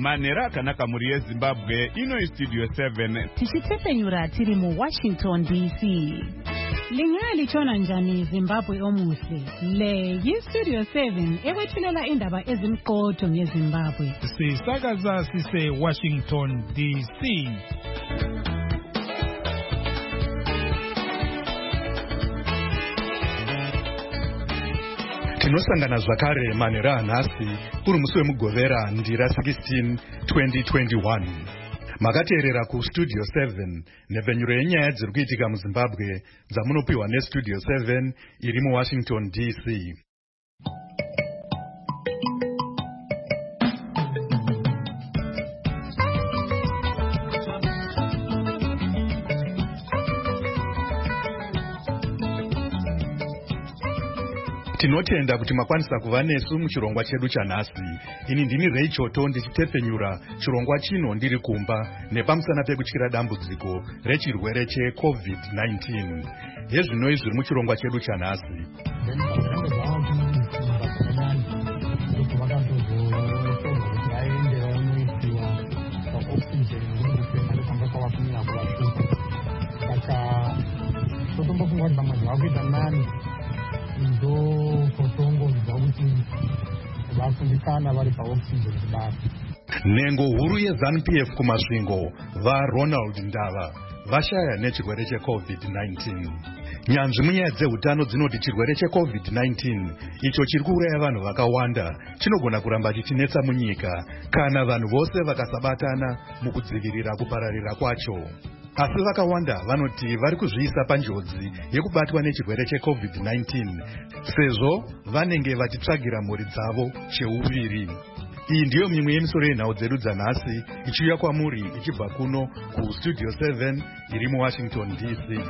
Manera kanaka muri yeZimbabwe ino Studio 7 tichitefenyura tiri mu Washington DC. Lingali chona njani Zimbabwe omuhle. Le Studio 7 ewethulela indaba ezimqotho ngeZimbabwe. Sisakaza sise Washington DC. Tinosangana zvakare Manera nhasi uri musi wemugovera ndira 16 2021. Makateerera ku Studio 7 nepfenyuro yenyaya dziri kuitika muZimbabwe dzamunopiwa neStudio 7 iri muWashington DC. Tinotenda kuti makwanisa kuva nesu muchirongwa chedu chanhasi. Ini ndini Rachel Choto ndichitefenyura chirongwa chino ndiri kumba nepamusana pekutyira dambudziko rechirwere cheCovid-19. Yezvinoi zviri muchirongwa chedu chanhasi. Nhengo huru yeZANU-PF kumasvingo vaRonald Ndava vashaya nechirwere cheCovid-19. Nyanzvi munyaya dzehutano dzinoti chirwere cheCovid-19 icho chiri kuuraya vanhu vakawanda chinogona kuramba chichinetsa munyika kana vanhu vose vakasabatana mukudzivirira kupararira kwacho. Asi vakawanda vanoti vari kuzviisa panjodzi yekubatwa nechirwere cheCovid-19 sezvo vanenge vachitsvagira mhuri dzavo cheuviri. Iyi ndiyo mimwe yemisoro yenhau dzedu dzanhasi ichiuya kwamuri ichibva kuno kuStudio 7 iri muWashington DC.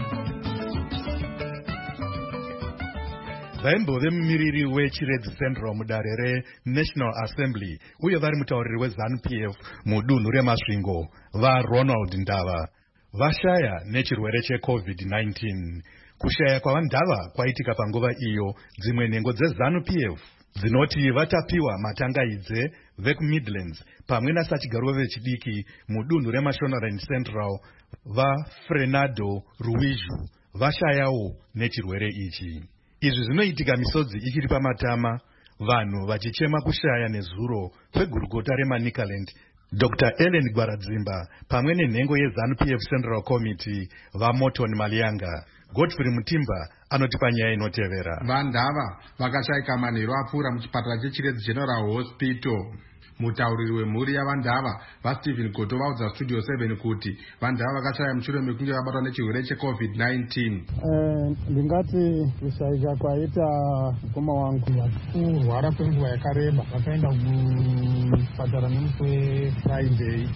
Vaimbove mumiriri weChiredzi Central mudare reNational Assembly uye vari mutauriri weZANU-PF mudunhu remasvingo vaRonald Ndava vashaya nechirwere cheCovid-19. Kushaya kwaVandava kwaitika panguva iyo dzimwe nhengo dzeZANU-PF dzinoti vatapiwa matangaidze vekuMidlands pamwe nasachigaro vechidiki mudunhu reMashonaland Central vaFernando Ruizu vashayawo nechirwere ichi. Izvi zvinoitika misodzi ichiri pamatama, vanhu vachichema kushaya nezuro kwegurukota reManicaland Dr. Ellen Gwaradzimba pamwe nenhengo yeZANU-PF Central Committee vaMorton Malianga. Godfrey Mutimba anoti panyaya inotevera. Vandava vakashayika manheru apfuura muchipatara cheChiredzi General Hospital. Mutauriri wemhuri yaVandava vaStephen Goto vaudza Studio 7 kuti Vandava vakashaya mushure mekunge vabatwa nechirwere cheCovid-19. Ndingati kushayika kwaita mukoma wangu kurwara kwenguva yakareba. Vakaenda kuchipatara nemusi weFriday,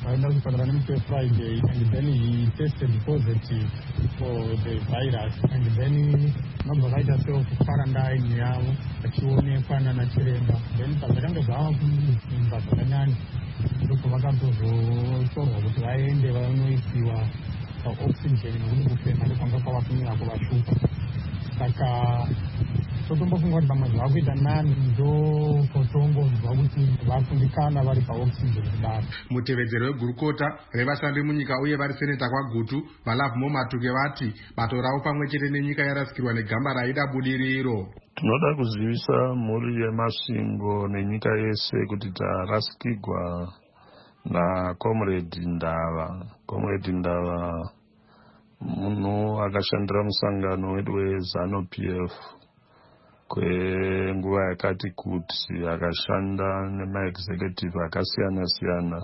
and then he tested positive for the virus, and then nobva vaita self-quarantine yavo vachionekwa nanachiremba. Then pazvakanga zvava kuimba zvakanyanya ndoko vakatozotorwa kuti vaende vanoisiwa paoxygen nekuti kufema nekwanga kwavakumira kuvashupa. Saka totombofunga kuti pamwe zvava kuita nani ndokotongozwa kuti vakundikana vari paoxygen kudaro. Mutevedzeri wegurukota revashandi munyika uye vari seneta kwaGutu vaLovemore Matuke vati bato ravo pamwe chete nenyika yarasikirwa negamba raida budiriro. Tinoda kuzivisa mhuri yemasvingo nenyika yese kuti tarasikirwa naComrade Ndava. Comrade Ndava munhu akashandira musangano wedu weZANU-PF kwenguva yakati kuti, akashanda nemaexecutive akasiyana-siyana,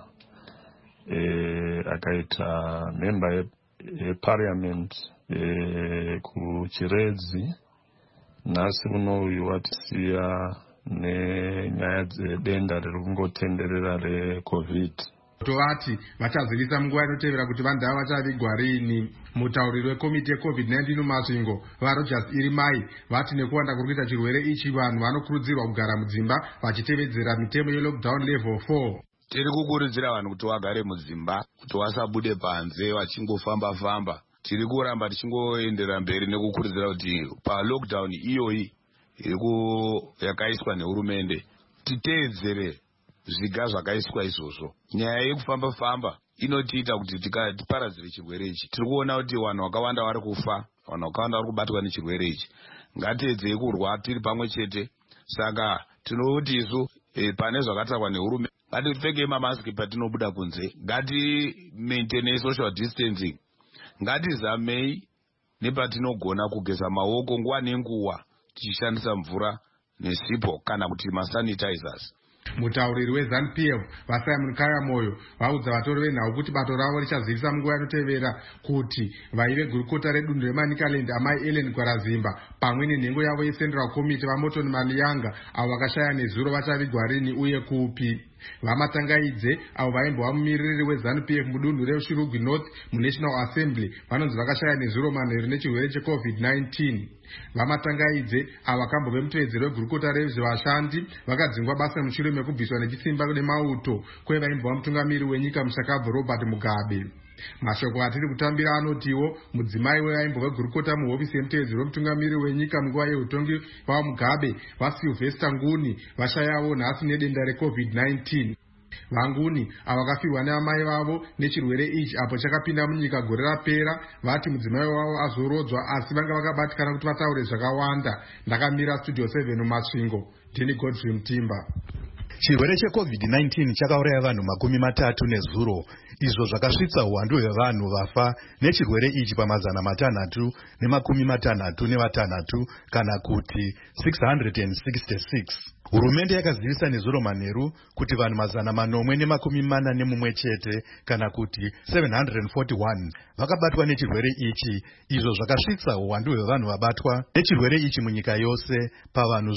akaita member yeparliament kuChiredzi. Nhasi unouyu watisiya nenyaya dzedenda riri kungotenderera reCovid. Tovati vachazivisa munguva inotevera kuti Vandava vachavigwa rini. Mutauriri wekomiti yeCovid-19 mumasvingo vaRogers Irimai vati nekuwanda kuri kuita chirwere ichi vanhu vanokurudzirwa kugara mudzimba vachitevedzera mitemo yelockdown level 4. Tiri kukurudzira vanhu kuti vagare mudzimba, kuti vasabude panze vachingofamba-famba. Tiri kuramba tichingoenderera mberi nekukurudzira kuti palockdown iyoyi yakaiswa nehurumende titeedzere zviga zvakaiswa izvozvo. Nyaya yekufamba-famba inotiita kuti tiparadzire chirwere ichi. Tiri kuona kuti vanhu vakawanda vari kufa, vanhu vakawanda vari kubatwa nechirwere ichi. Ngatiedzei kurwa tiri pamwe chete. Saka tinoti isu pane zvakatakwa nehurumende, ngatipfekei mamasiki patinobuda kunze, ngati-maintain social distancing, ngatizamei nepatinogona kugeza maoko nguva nenguva tichishandisa mvura nesipo kana kuti masanitizers. Mutauriri weZANU-PF vaSimon Kayamoyo vaudza vatori venhau kuti bato ravo richazivisa munguva inotevera kuti vaive gurukota redunhu reManicaland amai Ellen Gwarazimba pamwe nenhengo yavo yeCentral Committee vaMorton Maliyanga avo vakashaya nezuro vachavigwa rini uye kupi. Vamatangaidze avo vaimbova mumiriri weZANU-PF mudunhu reShirugwi North muNational Assembly vanonzi vakashaya nezuro manheru nechirwere cheCovid-19. Vamatangaidze avo vakambove mutevedzeri wegurukota rezvevashandi vakadzingwa basa mushure mekubviswa nechisimba nemauto kwevaimbova mutungamiri wenyika mushakabvu Robert Mugabe. Mashoko atiri kutambira anotiwo mudzimai wevaimbova gurukota muhofisi yemutevedzeri wemutungamiri wenyika munguva yeutongi vaMugabe vaSylvester Nguni vashayawo nhasi nedenda reCovid-19. Vanguni ava vakafirwa neamai vavo nechirwere ichi apo chakapinda munyika gore rapera. Vati mudzimai wavo azorodzwa asi vanga vakabatikana kuti vataure zvakawanda. Ndakamira Studio 7 muMasvingo, ndini Godfrey Mutimba. Chirwere cheCovid-19 chakauraya vanhu 30 nezuro, izvo zvakasvitsa uwandu hwevanhu vafa nechirwere ichi pamazana 366 kana kuti 666. Hurumende yakazivisa nezuro manheru kuti vanhu 441 chete kana kuti 741 vakabatwa nechirwere ichi, izvo zvakasvitsa uwandu hwevanhu vabatwa nechirwere ichi munyika yose pavanhu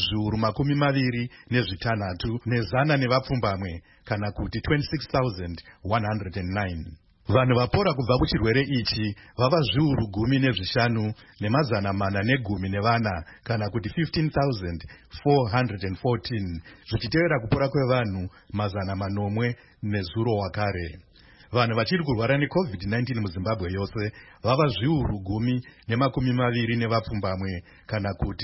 26,000 nezana nevapfumbamwe kana kuti 26,109. Vanhu vapora kubva kuchirwere ichi vava 10,500 nemazana 410 kana kuti 15,414 zvichitevera kupora kwevanhu mazana 8 nezuro wakare. Vanhu vachiri kurwara neCovid-19 muZimbabwe yose vava 10,020 nevapfumbamwe kana kuti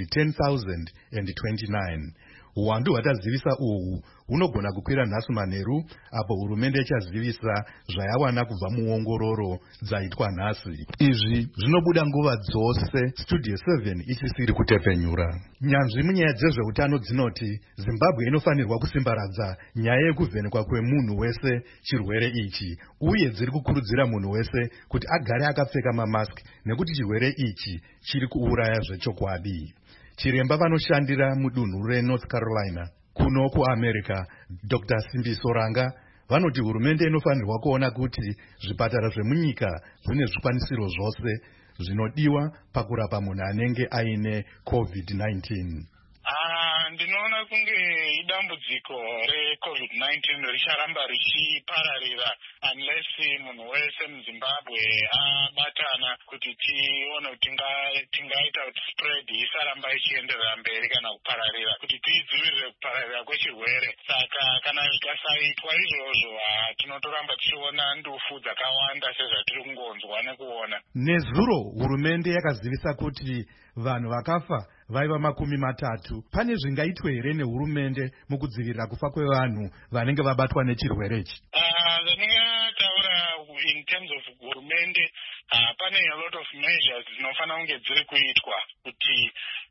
10,029. Uwandu hwatazivisa uhu hunogona kukwira nhasi manheru apo hurumende ichazivisa zvayawana kubva muongororo dzaitwa nhasi. Izvi zvinobuda nguva dzose Studio 7 isisiri kutepenyura. Nyanzvi munyaya dzezveutano dzinoti Zimbabwe inofanirwa kusimbaradza nyaya yekuvhenekwa kwemunhu wese chirwere ichi, uye dziri kukurudzira munhu wese kuti agare akapfeka mamaski nekuti chirwere ichi chiri kuuraya zvechokwadi. Chiremba vanoshandira mudunhu reNorth Carolina kuno kuAmerica, Dr. Simbiso Ranga, vanoti hurumende inofanirwa kuona kuti zvipatara zvemunyika zvine zvikwanisiro zvose zvinodiwa pakurapa munhu anenge aine COVID-19. Ndinoona kunge idambudziko reCovid-19 richaramba richipararira unless munhu wese muZimbabwe abatana kuti tione kuti tingaita kuti spread isaramba ichienderera mberi kana kupararira, kuti tidzivirire kupararira kwechirwere. Saka kana zvikasaitwa izvozvo tinotoramba tichiona ndufu dzakawanda sezvatiri kungonzwa nekuona. Nezuro hurumende yakazivisa kuti vanhu vakafa vaiva 30. Pane zvingaitwe here nehurumende mukudzivirira kufa kwevanhu vanenge vabatwa nechirwere ichi? Zvandingataura in terms of hurumende, pane a lot of measures dzinofanira kunge dziri kuitwa kuti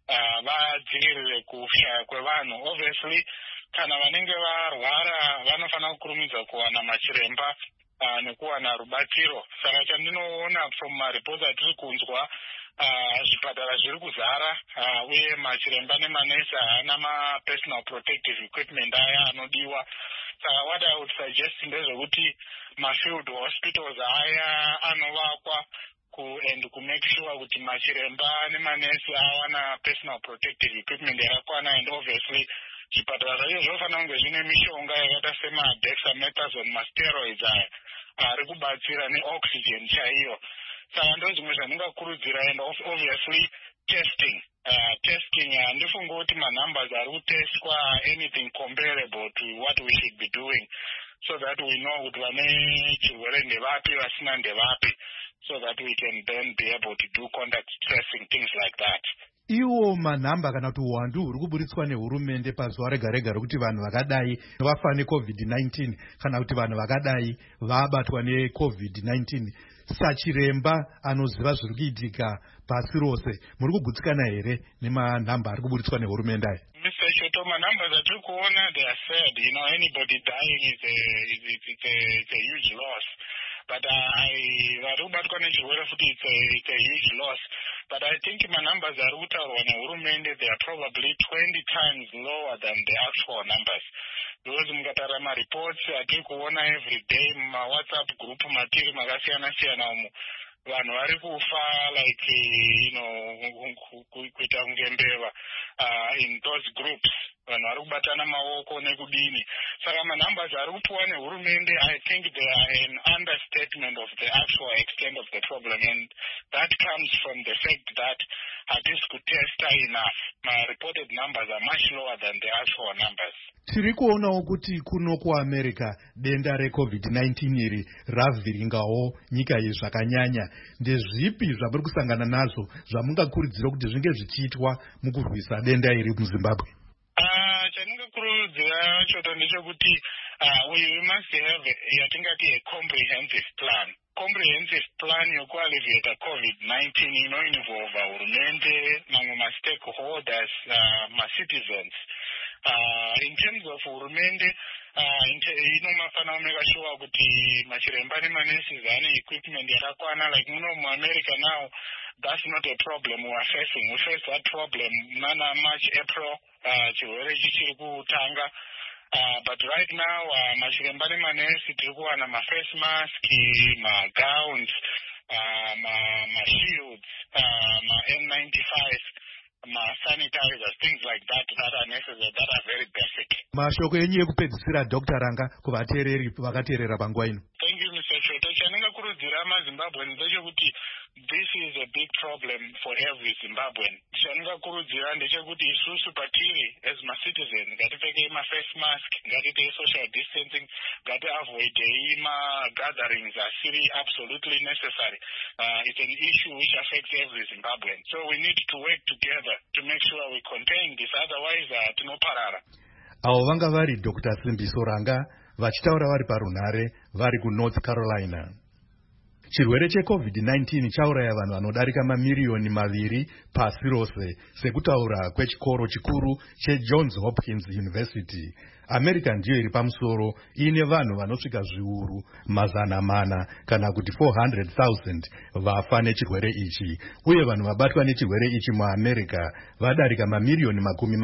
vadzivirire kushaya kwevanhu. Obviously, kana vanenge varwara vanofanira kukurumidza kuwana machiremba nekuwana rubatsiro. Saka chandinoona from mareports atiri kunzwa, zvipatara zviri kuzara uye machiremba nemanesi haana mapersonal protective equipment aya anodiwa. Saka what I would suggest ndezvekuti mafield hospitals aya anovakwa and kumake sure kuti machiremba nemanesi awana personal protective equipment yakakwana, and obviously zvipatara zvacho zvinofanira kunge zvine mishonga yakaita semadexamethasone, masteroids aya ari kubatsira neoxygen chaiyo. Saka ndo zvimwe zvandingakurudzira, and obviously testing. Handifunga kuti manumbers ari kutestwa anything comparable to what we should be doing, so that we know kuti vane chirwere ndevapi vasina ndevapi, so that we can then be able to do contact tracing, things like that. Iwo manhamba kana kuti uwandu huri kuburitswa nehurumende pazuva rega rega rokuti vanhu vakadai vafa neCovid-19 kana kuti vanhu vakadai vabatwa neCovid-19. Sachiremba anoziva zviri kuitika pasi rose, muri kugutsikana here nemanhamba ari kuburitswa nehurumende aya? Mr. Choto, numbers that you corner, they are sad. Anybody dying is a huge loss. But it's a huge loss. But I think my numbers are they are probably 20 times lower than the actual numbers. Because my reports I think every day my WhatsApp group matiri makasiyana siyana vanhu vari kufa like kuita ngembeva in those groups. Vanhu vari kubatana maoko nekudini. Saka manumbers ari kupuwa nehurumende, I think they are an understatement of the actual extent of the problem, and that comes from the fact that hatisi kutesta enough. My reported numbers are much lower than the actual numbers. Tiri kuonawo kuti kuno kuAmerica denda reCovid-19 iri ravhiringawo nyika iyi zvakanyanya. Ndezvipi zvamuri kusangana nazvo zvamungakurudzira kuti zvinge zvichiitwa mukurwisa denda iri muZimbabwe? Chandingakurudzira choto ndechekuti we must have a comprehensive plan. Comprehensive plan yokualivata COVID-19 inoinvolva hurumende, mamwe ma-stakeholders, ma-citizens. In terms of hurumende, inofanira kumeka sure kuti machiremba nemanesi ane equipment yakakwana. Like muAmerica now, that's not a problem we are facing. We faced that problem March, April, chirwere chichiri kutanga. But right now, machiremba nemanesi tiri kuwana ma-face mask, ma-gowns, ma-shields, ma-N95, ma-sanitizers, things like that are necessary, that are very basic. Mashoko enyu ekupedzisira Dr. Ranga kuvateereri vakateerera panguva ino. Thank you, Mr. Choto. Chandingakurudzira maZimbabweans ndechekuti this is a big problem for every Zimbabwean. Chandingakurudzira ndechekuti isusu patiri as ma-citizens ngatipfekei ma-face mask, ngatiitei social distancing, ngatiavoidei ma-gatherings asiri absolutely necessary. It's an issue which affects every Zimbabwean. So we need to work together to make sure we contain this, otherwise tinoparara. Avo vanga vari Dr. Simbiso Ranga vachitaura vari parunhare vari kuNorth Carolina. Chirwere cheCovid-19 chauraya vanhu vanodarika mamiriyoni 2 pasi rose, sekutaura kwechikoro chikuru cheJohns Hopkins University. America ndiyo iri pamusoro, ine vanhu vanosvika zviuru 400 kana kuti 400,000 vafa nechirwere ichi, uye vanhu vabatwa nechirwere ichi muAmerica vadarika mamiriyoni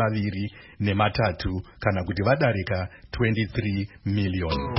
23 kana kuti vadarika 23 million.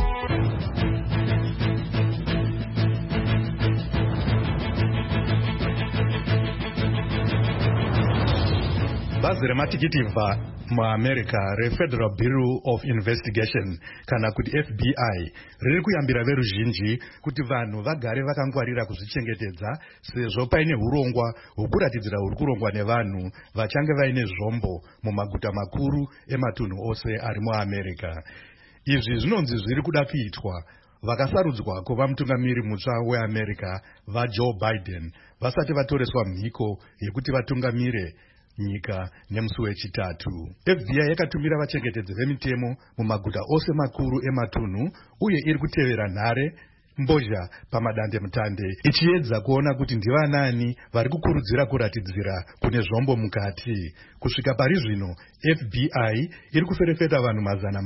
Bazi rematikiti muAmerica reFederal Bureau of Investigation kana kuti FBI riri kuyambira veruzhinji kuti vanhu vagare vakangwarira kuzvichengetedza, sezvo paine urongwa hwokuratidzira huri kurongwa nevanhu vachange vaine zvombo mumaguta makuru ematunhu ose ari muAmerica. Izvi zvinonzi zviri kuda kuitwa vakasarudzwa kuva mutungamiri mutsva weAmerica vaJoe Biden vasati vatoreswa mhiko yekuti vatungamire nyika nemusi wechitatu. FBI yakatumira vachengetedzi vemitemo mumaguta ose makuru ematunhu uye iri kutevera nhare mbozha pamadandemutande ichiedza kuona kuti ndivanani vari kukurudzira kuratidzira kune zvombo mukati. Kusvika pari zvino, FBI iri kuferefeta vanhu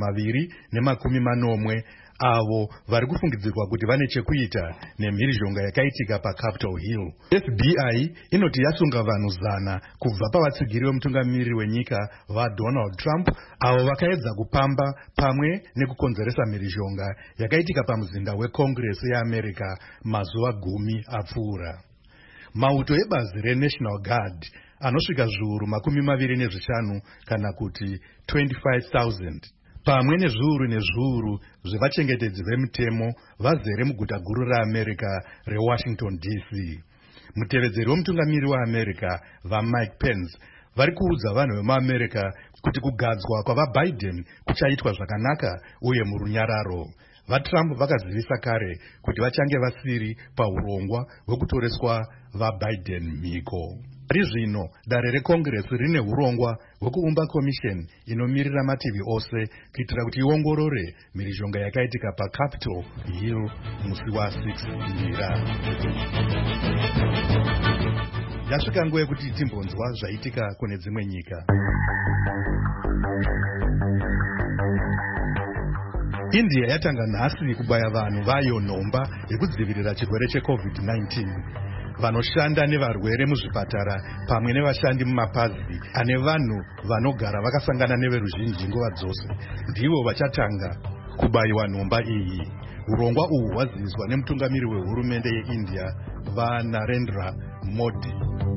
240 avo vari kufungidzirwa kuti vane chekuita nemhirizhonga yakaitika paCapitol Hill. FBI inoti yasunga vanhu 100 kubva pavatsigiri vemutungamiri wenyika vaDonald Trump avo vakaedza kupamba pamwe nekukonzeresa mhirizhonga yakaitika pamuzinda weCongress yeAmerica mazuva 10 apfuura. Mauto ebazi reNational Guard anosvika zviuru 25 kana kuti 25,000 pamwe nezviuru zvevachengetedzi vemitemo vazere muguta guru raAmerica reWashington DC. Mutevedzeri wemutungamiri weAmerica vaMike Pence vari kuudza vanhu vemuAmerica kuti kugadzwa kwavaBiden kuchaitwa zvakanaka uye murunyararo. VaTrump vakazivisa kare kuti vachange vasiri paurongwa hwekutoreswa vaBiden mhiko. Rizvino dare reCongress rine urongwa hwekuumba commission inomirira mativi ose kuitira kuti iongorore mhirizhonga yakaitika paCapitol Hill musi wa6 Ndira. Yasvika nguva yekuti timbonzwa zvaitika kune dzimwe nyika. India yatanga nhasi kubaya vanhu vayo nhomba yekudzivirira chirwere cheCovid-19. Vanoshanda nevarwere muzvipatara pamwe nevashandi mumapazi ane vanhu vanogara vakasangana neveruzhinji nguva dzose ndivo vachatanga kubayiwa nhomba iyi. Urongwa uhu hwaziviswa nemutungamiri wehurumende yeIndia vaNarendra Modi.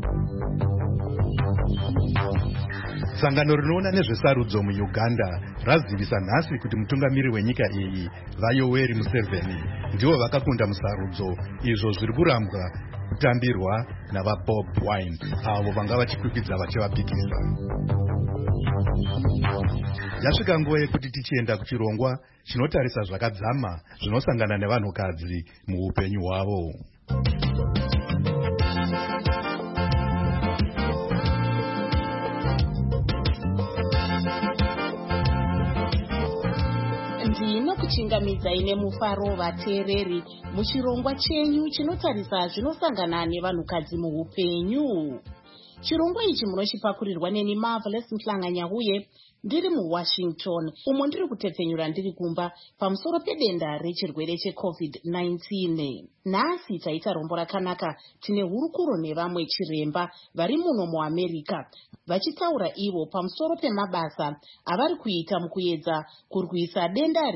Sangano rinoona nezvesarudzo muUganda razivisa nhasi kuti mutungamiri wenyika iyi vaYoweri Museveni ndivo vakakunda musarudzo, izvo zviri kurambwa kutambirwa navaBob Wine avo vanga vachikwikidza vachivapikisa. Yasvika nguva yekuti tichienda kuchirongwa chinotarisa zvakadzama zvinosangana nevanhukadzi muupenyu hwavo. Ndinokuchingamidzai nemufaro vateereri muchirongwa chenyu chinotarisa zvinosangana nevanhukadzi muupenyu. Chirongwa ichi munochipakurirwa neni Marvelous Mhlanganyauye ndiri muWashington, umo ndiri kutepfenyura ndiri kumba pamusoro pedenda rechirwere cheCovid-19. Nhasi taita rombo rakanaka, tine hurukuro nevamwe chiremba vari muno muAmerica vachitaura ivo pamusoro pemabasa avari kuita mukuedza kurwisa denda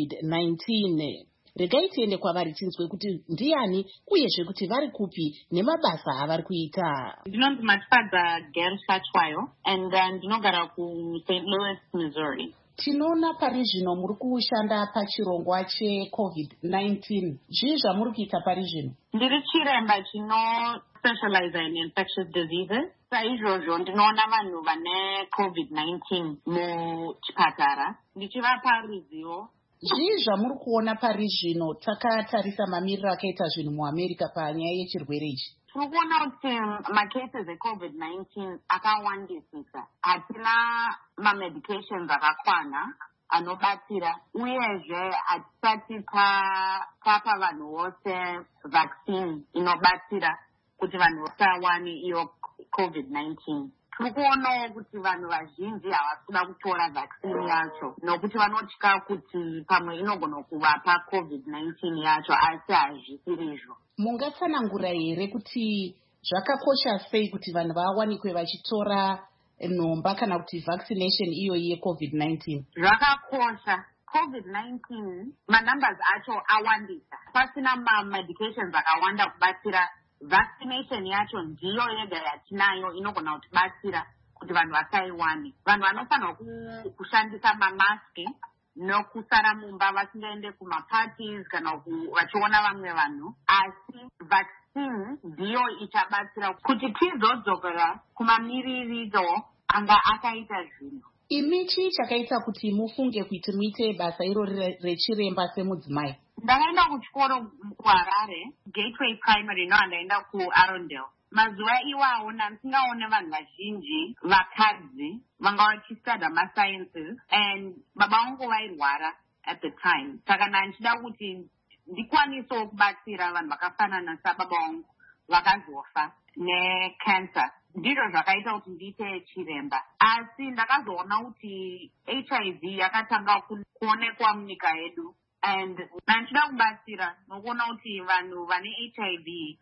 reCovid-19. Regai tiende kwavari tinzwe kuti ndiani uyezve kuti vari kupi nemabasa avari kuita. Ndinonzi Matfadza Gail Shatwayo and ndinogara kuSt. Louis, Missouri. Tinoona pari zvino muri kushanda pachirongwa cheCovid-19. Zvii zvamuri kuita pari zvino? Ndiri chiremba chino specialize in infectious diseases. Saizvozvo ndinoona vanhu vane COVID-19 muchipatara ndichivapa ruzivo. Zvii zvamuri kuona pari zvino takatarisa mamiriro akaita zvinhu muAmerica panyaya yechirwere ichi? Tiri kuona kuti macases eCovid-19 akawandisisa. Hatina mamedications akakwana anobatsira, uyezve hatisati tapa vanhu vose vaccine inobatsira kuti vanhu vasawane iyo COVID-19. Tiri kuonawo kuti vanhu vazhinji havasi kuda kutora vaccine yacho nokuti vanotya kuti pamwe inogona kuvapa COVID-19 yacho, asi hazvisiri izvo. Mungatsanangura here kuti zvakakosha sei kuti vanhu vawanikwe vachitora nhomba kana kuti vaccination iyoyi yeCovid-19? Zvakakosha. COVID-19 manumbers acho awandisa, pasina mamedications akawanda kubatsira. Vaccination yacho ndiyo yega yatinayo inogona kutibatsira kuti vanhu vasaiwane. Vanhu vanofanirwa kushandisa mamaski nokusara mumba vasingaende kumaparties kana vachiona vamwe vanhu, asi vaccine ndiyo ichabatsira kuti tizodzokera kumamiriro anga akaita zvinhu. Imi chii chakaita kuti mufunge kuti muite basa irori rechiremba semudzimai? Ndakaenda kuchikoro kuHarare, Gateway Primary, ndaenda kuArundel. Mazuva iwawo ndisingaone vanhu vazhinji vakadzi vanga vachistudya masciences, and baba vangu vairwara at the time. Saka ndichida kuti ndikwanisewo kubatsira vanhu vakafanana sababa vangu vakazofa necancer. Ndizvo zvakaita kuti ndiite chiremba. Asi ndakazoona kuti HIV yakatanga kuonekwa munyika yedu, and ndinoda kubatsira nokuona kuti vanhu vane HIV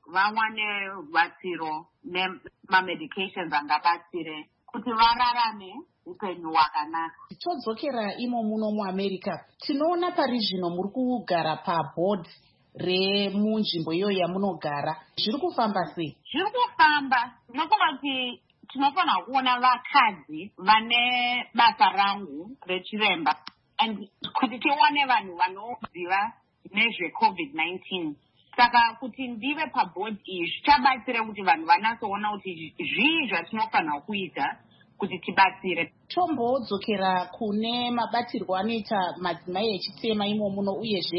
vawane rubatsiro nemamedications angabatsire kuti vararame upenyu hwakanaka. Todzokera imo muno muAmerica, tinoona pari zvino muri kugara paboard remunzvimbo iyo yamunogara. Zviri kufamba sei? Zviri kufamba. Ndinofunga kuti tinofanira kuona vakadzi vane basa rangu rechiremba, and kuti tiwane vanhu vanoziva nezveCovid-19. Saka kuti ndive paboard iyi zvichabatsira kuti vanhu vanatsoona kuti zvii zvatinofanira kuita kuti tibatsire. Tombodzokera kune mabatirwo anoita madzimai echitema imo muno uyezve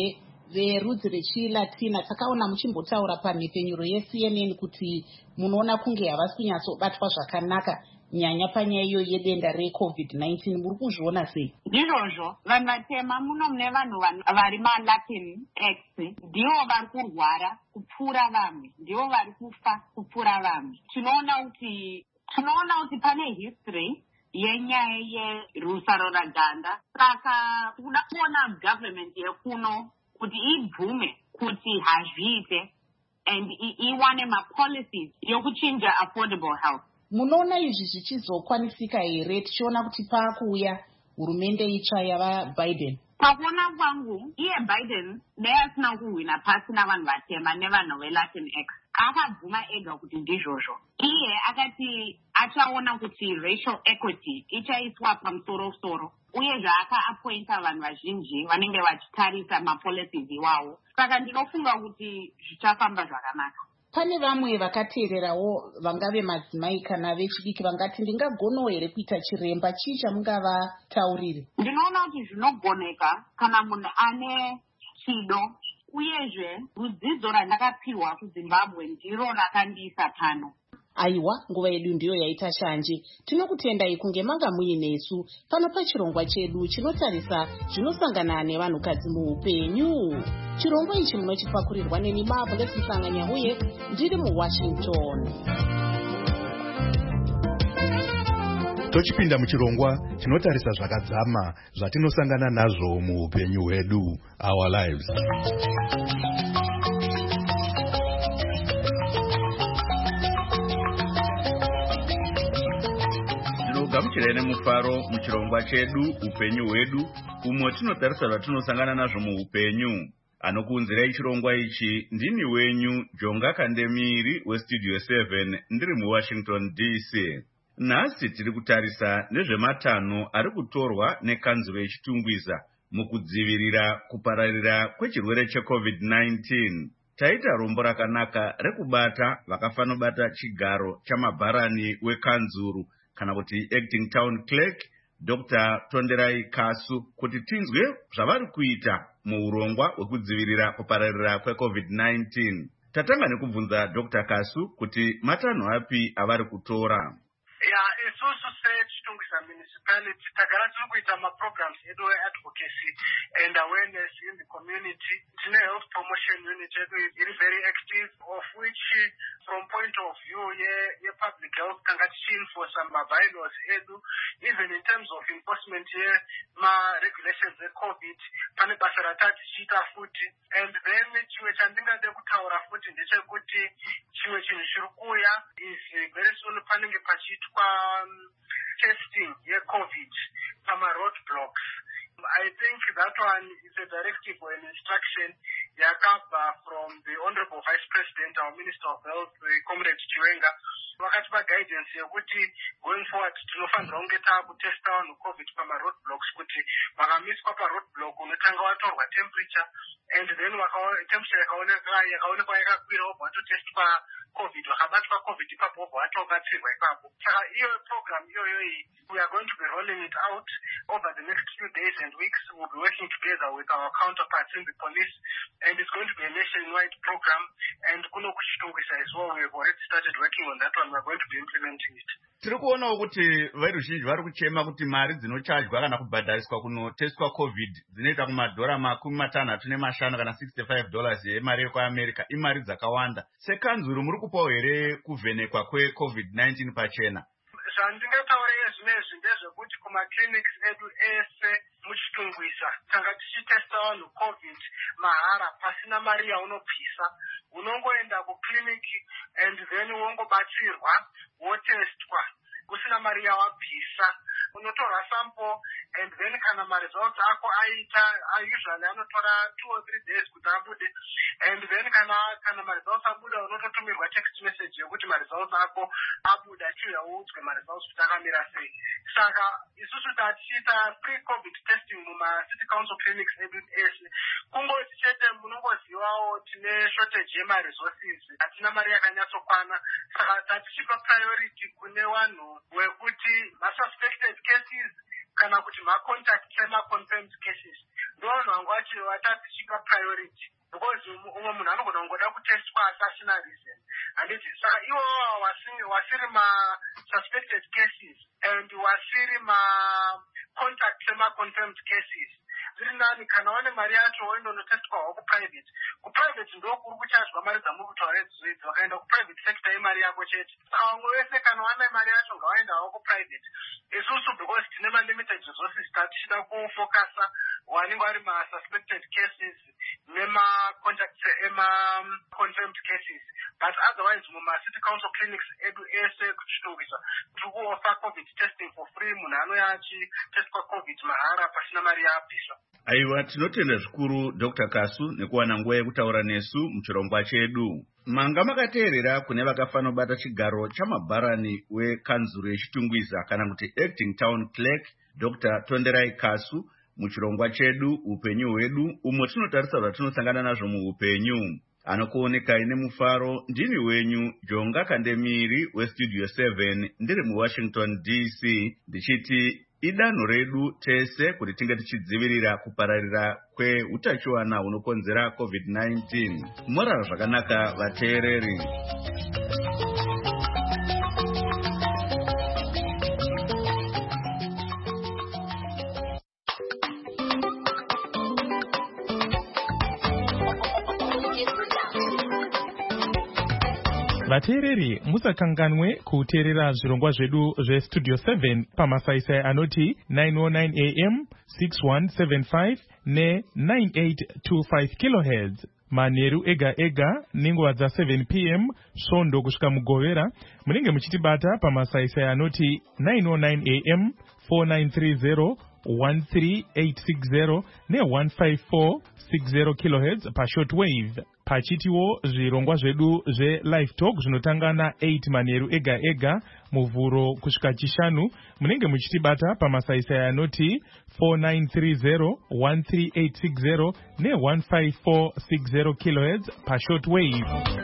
verudzi rechilatina takaona muchimbotaura pamhepfenyuro yeCNN kuti munoona kunge havasi kunyatsobatwa zvakanaka nyanya panyaya iyo yedenda reCovid-19. Muri kuzviona sei? Ndizvozvo vanhu vatema muno mune vanhu vari maLatin X ndivo vari kurwara kupfuura vamwe, ndivo vari kufa kupfuura vamwe. Tinoona kuti pane history yenyaya yerusaro raganda. Saka kuda kuona government yekuno kuti ibvume kuti hazviite and iwane mapolicies yokuchinja affordable health. Munoona izvi zvichizokwanisika here tichiona kuti paakuuya hurumende itsva yavaBiden? Pakuona kwangu iye Biden neasina kuhwina pasi navanhu vatema nevanhu veLatin X akabvuma ega kuti ndizvozvo. Iye akati achaona kuti racial equity ichaiswa pamusoro-soro uyezve akaappointa vanhu vazhinji vanenge vachitarisa mapolicies iwawo. Saka ndinofunga kuti zvichafamba zvakanaka. Pane vamwe vakateererawo vangave madzimai kana vechidiki vangati ndingagonawo here kuita chiremba. Chii chamungavataurire? Ndinoona kuti zvinogoneka kana munhu ane chido uyezve rudzidzo randakapiwa kuZimbabwe ndiro rakandiisa pano. Aiwa, nguva yedu ndiyo yaita shanje. Tinokutendai kunge manga muinesu pano pachirongwa chedu chinotarisa zvinosangana nevanhukadzi muupenyu. Chirongwa ichi munochipakurirwa neni Marvelous Msanganya uye ndiri muWashington. Tochipinda muchirongwa chinotarisa zvakadzama zvatinosangana nazvo muupenyu hwedu, our lives. gamuchirai nemufaro muchirongwa chedu upenyu hwedu, umwe tinotarisa zvatinosangana nazvo muupenyu. Anokuunzirai chirongwa ichi ndini wenyu Jonga Kandemiri weStudio 7 ndiri muWashington DC. Nhasi tiri kutarisa nezvematanho ari kutorwa nekanzuro yechitungwiza mukudzivirira kupararira kwechirwere cheCovid-19. Taita rombo rakanaka rekubata vakafanobata chigaro chamabharani wekanzuru kana kuti acting town clerk Dr. Tonderai Kasu kuti tinzwe zvavari kuita muurongwa hwekudzivirira kupararira kweCovid-19. Tatanga nekubvunza Dr. Kasu kuti matanho api avari kutora. Isusu sechitungwiza municipality tagara tiri kuita maprograms edu advocacy and awareness in the community. Tine health promotion unit edu iri very active, of which from point of view ye-public health tanga tichienforce mabylaws edu, even in terms of enforcement yema-regulations e-COVID pane basa ratati tichiita futi. And then chimwe chandingade kutaura futi ndechekuti chimwe chinhu chiri kuuya is very soon panenge pachiitwa testing ye-COVID pama-roadblocks. I think that one is a directive or an instruction yakabva from the Honorable Vice President, our Minister of Health, Comrade Chiwenga. Vakatipa guidance yekuti going forward tinofanira kunge taakutesta vanhu COVID pama-roadblocks kuti vakamiswa pa-roadblock unotanga watorwa temperature and then temperature yakaonekwa yakakwira wobva watotestwa COVID, vakabatwa COVID ipapo wobva watobatsirwa ipapo. Saka iyo program iyoyo we are going to be rolling it out over the next few days and weeks. We'll be working together with our counterparts in the police, and it's going to be a nationwide program. And kuno kuchitungwisa as well, we have already started working on that one. We're going to be implementing it. Tiri kuonawo kuti veruzhinji vari kuchema kuti mari dzinochajwa kana kubhadhariswa kunotestwa COVID dzinoita kumadhora $65 kana $65 yemari yekuAmerica, imari dzakawanda. Sekanzuru muri kupawo here kuvhenekwa kweCovid-19 pachena? Zvandingataura zvinezvi ndezvekuti kumaclinics edu ese muchitungwisa tanga tichitesta vanhu COVID mahara pasina mari yaunobvisa. Unongoenda kuclinic and then wongobatsirwa wotestwa usina mari yawabvisa. Unotorwa sample and then kana results ako aita usually anotora 2 or 3 days kuti abude, and then kana results abuda unototumirwa text message yekuti results ako abuda chiuya uudzwe results kuti akamira sei. Saka isusu tatichiita pre-COVID testing muma-city council clinics edu ese. Kungoti chete munongozivawo tine shortage yema-resources, hatina mari yakanyatsokwana. Saka tatichipa priority kune vanhu wekuti ma-suspected cases kana kuti ma-contact sema-confirmed cases ndovanhu vangu vatapishinga priority because umwe munhu anogona kungoda kutestwa asi asina reason handiti saka iwo wasiri ma-suspected cases and wasiri ma-contact sema-confirmed cases zviri nani kana wane mari yacho waindonotestwawo kuprivate ndokuri kuchadzwa mari dzamuri kutaura idzi vakaenda kuprivate sector yemari yako chete saka vamwe vese kana wane mari yacho ngavaendawo kuprivate isusu because tine ma-limited resources tatichida kufocusa wanenge vari ma-suspected cases nema-contacts ema-confirmed cases but otherwise muma-city council clinics edu ese kuchitowisa tiri kuofa covid testing for free munhu anouya achitestwa covid mahara pasina mari yaabviswa. Aiwa, tinotenda zvikuru Dr. Kasu nekuwana nguva yekutaura nesu muchirongwa chedu. Manga makateerera kune vakafanira kubata chigaro chamabharani wekanzuro yechitungwiza kana kuti acting town clerk Dr. Tonderai Kasu muchirongwa chedu upenyu hwedu umwe tinotarisa zvatinosangana nazvo muupenyu. Anokuonekai nemufaro ndini wenyu Jonga Kandemiri westudio 7 ndiri muWashington DC ndichiti idanho redu tese kuti tinge tichidzivirira kupararira kweutachiwana hunokonzera COVID-19. Morara zvakanaka vateereri. Vateereri musakanganwe kuteerera zvirongwa zvedu zvestudio 7 pamasaisai anoti 909 am 6175 ne9825 kHz manheru ega ega nenguva dza7 pm svondo kusvika mugovera. Munenge muchitibata pamasaisai anoti 909 am 4930 13860 ne15460 kHz pashortwave. Pachitiwo zvirongwa zvedu zve-live talk zvinotanga na8 manheru ega ega muvhuro kusvika chishanu. Munenge muchitibata pamasaisai anoti 4930 13860 ne15460 kHz pashortwave.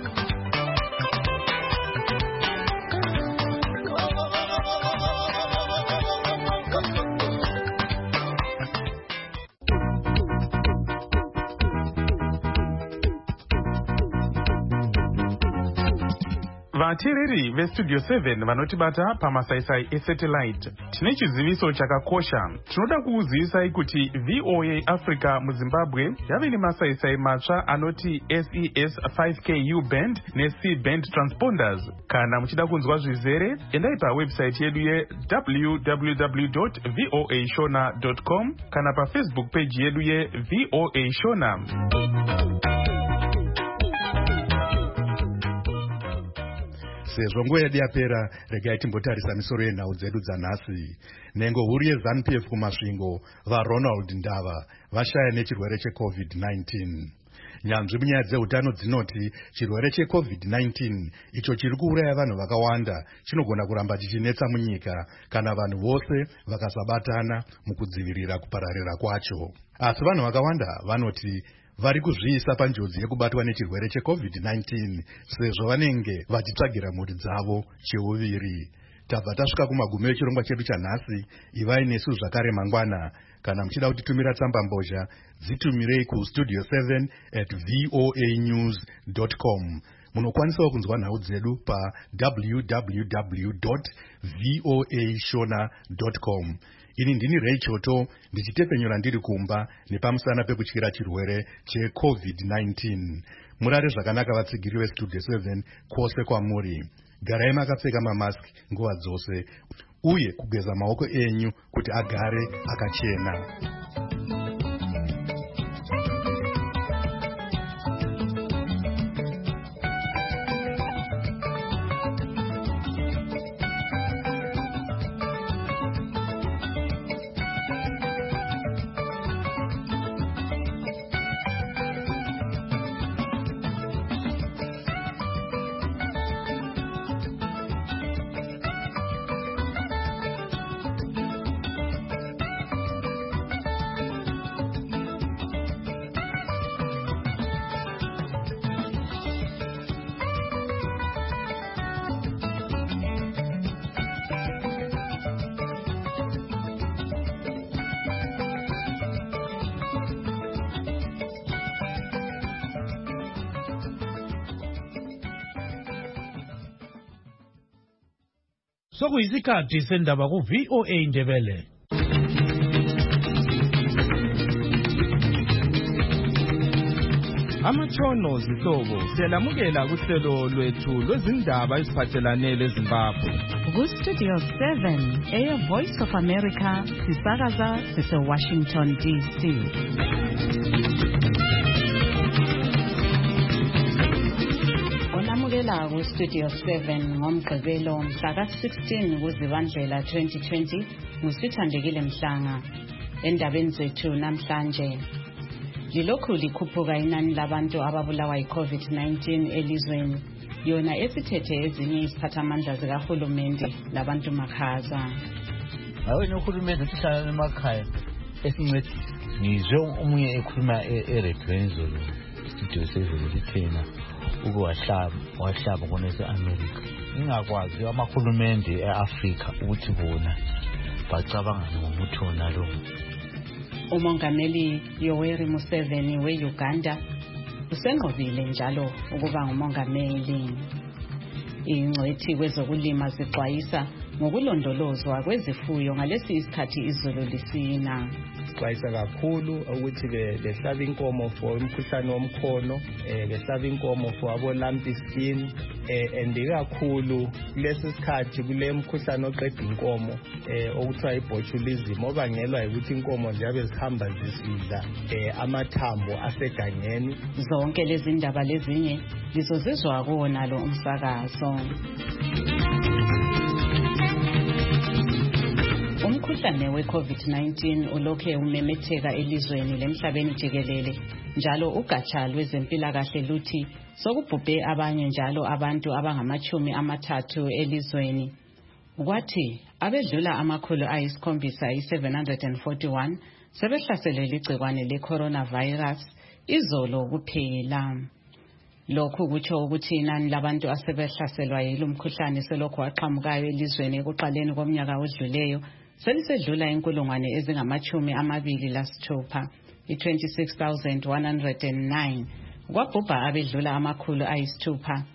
Vateereri vestudio 7 vanotibata pamasaisai esatellite, tine chiziviso chakakosha. Tinoda kukuzivisai kuti VOA Africa muZimbabwe yave nemasaisai matsva anoti SES 5Ku band neC band transponders. Kana muchida kunzwa zvizere, endai pawebsite yedu ye www.voashona.com kana pafacebook page yedu ye VOA Shona. Sezvo nguva yedu yapera, regai timbotarisa misoro yenhau dzedu dzanhasi. Nhengo huru yeZANU-PF kumasvingo vaRonald Ndava vashaya nechirwere cheCovid-19. Nyanzvi munyaya dzeutano dzinoti chirwere cheCovid-19 icho chiri kuuraya vanhu vakawanda chinogona kuramba chichinetsa munyika kana vanhu vose vakasabatana mukudzivirira kupararira kwacho. Asi vanhu vakawanda vanoti vari kuzviisa panjodzi yekubatwa nechirwere cheCovid-19 sezvo vanenge vachitsvagira mhuri dzavo cheuviri. Tabva tasvika kumagumo echirongwa chedu chanhasi. Ivai nesu zvakare mangwana. Kana muchida kutitumira tsamba mbozha, dzitumirei kustudio7@voanews.com. Munokwanisawo kunzwa nhau dzedu www.voashona.com. Ini ndini Ray Choto ndichitepenyura ndiri kumba nepamusana pekutyira chirwere cheCovid-19. Murare zvakanaka vatsigiri vestudio 7 kwose kwamuri. Garai makapfeka mamaski nguva dzose uye kugeza maoko enyu kuti agare akachena. Sokuyisikhathi sendaba ku VOA Indebele. Amatshono zihlobo siyalamukela kuhlelo lwethu lwezindaba eziphathelane leZimbabwe. Ku-Studio 7 Air Voice of America sisakaza sise-Washington DC. Olamukela ku-Studio 7 ngomgqibelo mhla ka-16 kuZibandlela 2020 nguSithandekile Mhlanga. Endabeni zethu namhlanje, lilokhu likhuphuka inani labantu ababulawa yi-COVID-19 elizweni, yona esithethe ezinye iziphathamandla zikahulumende labantu makhaza. Awena uhulumende uhlala emakhaya esincede ngizwe omunye ekhuluma eredweni zolo Studio 7 lithena ukuwahlaba kona eAmerica. Ingakwazi amahulumende eAfrika ukuthi bona bacabanga ngomuthi wona lo. Umongameli Yoweri Museveni we-Uganda usenqobile njalo ukuba ngumongameli. Ingcwethi kwezokulima zixwayisa ngokulondolozwa kwezifuyo ngalesi isikhathi izulu lisina. Sixwayisa kakhulu ukuthi behlaba inkomo for umkhuhlane womkhono, behlaba inkomo for abo lumpy skin, and kakhulu kulesi sikhathi kule mkhuhlane oqeda inkomo okuthiwa ibotulism obangelwa ukuthi inkomo ziyabe zihamba zisidla amathambo asegangeni. Zonke lezi ndaba lezinye lizozizwa kuwona lo umsakazo. Umkhuhlane we-COVID-19 ulokhe umemetheka elizweni lemhlabeni jikelele, njalo ugatsha lwezempilakahle luthi sokubhubhe abanye njalo abantu abangama-30 elizweni. Kwathi abedlula amakhulu ayisikhombisa 741 sebehlaselwe ligcikwane le-coronavirus izolo kuphela. Lokhu kutsho ukuthi inani labantu asebehlaselwa yilo mkhuhlane selokhu waqhamukayo elizweni ekuqaleni komnyaka odluleyo selisedlula inkulungwane ezingama-26, 26,109, kwabhubha abedlula amakhulu ayisithupha,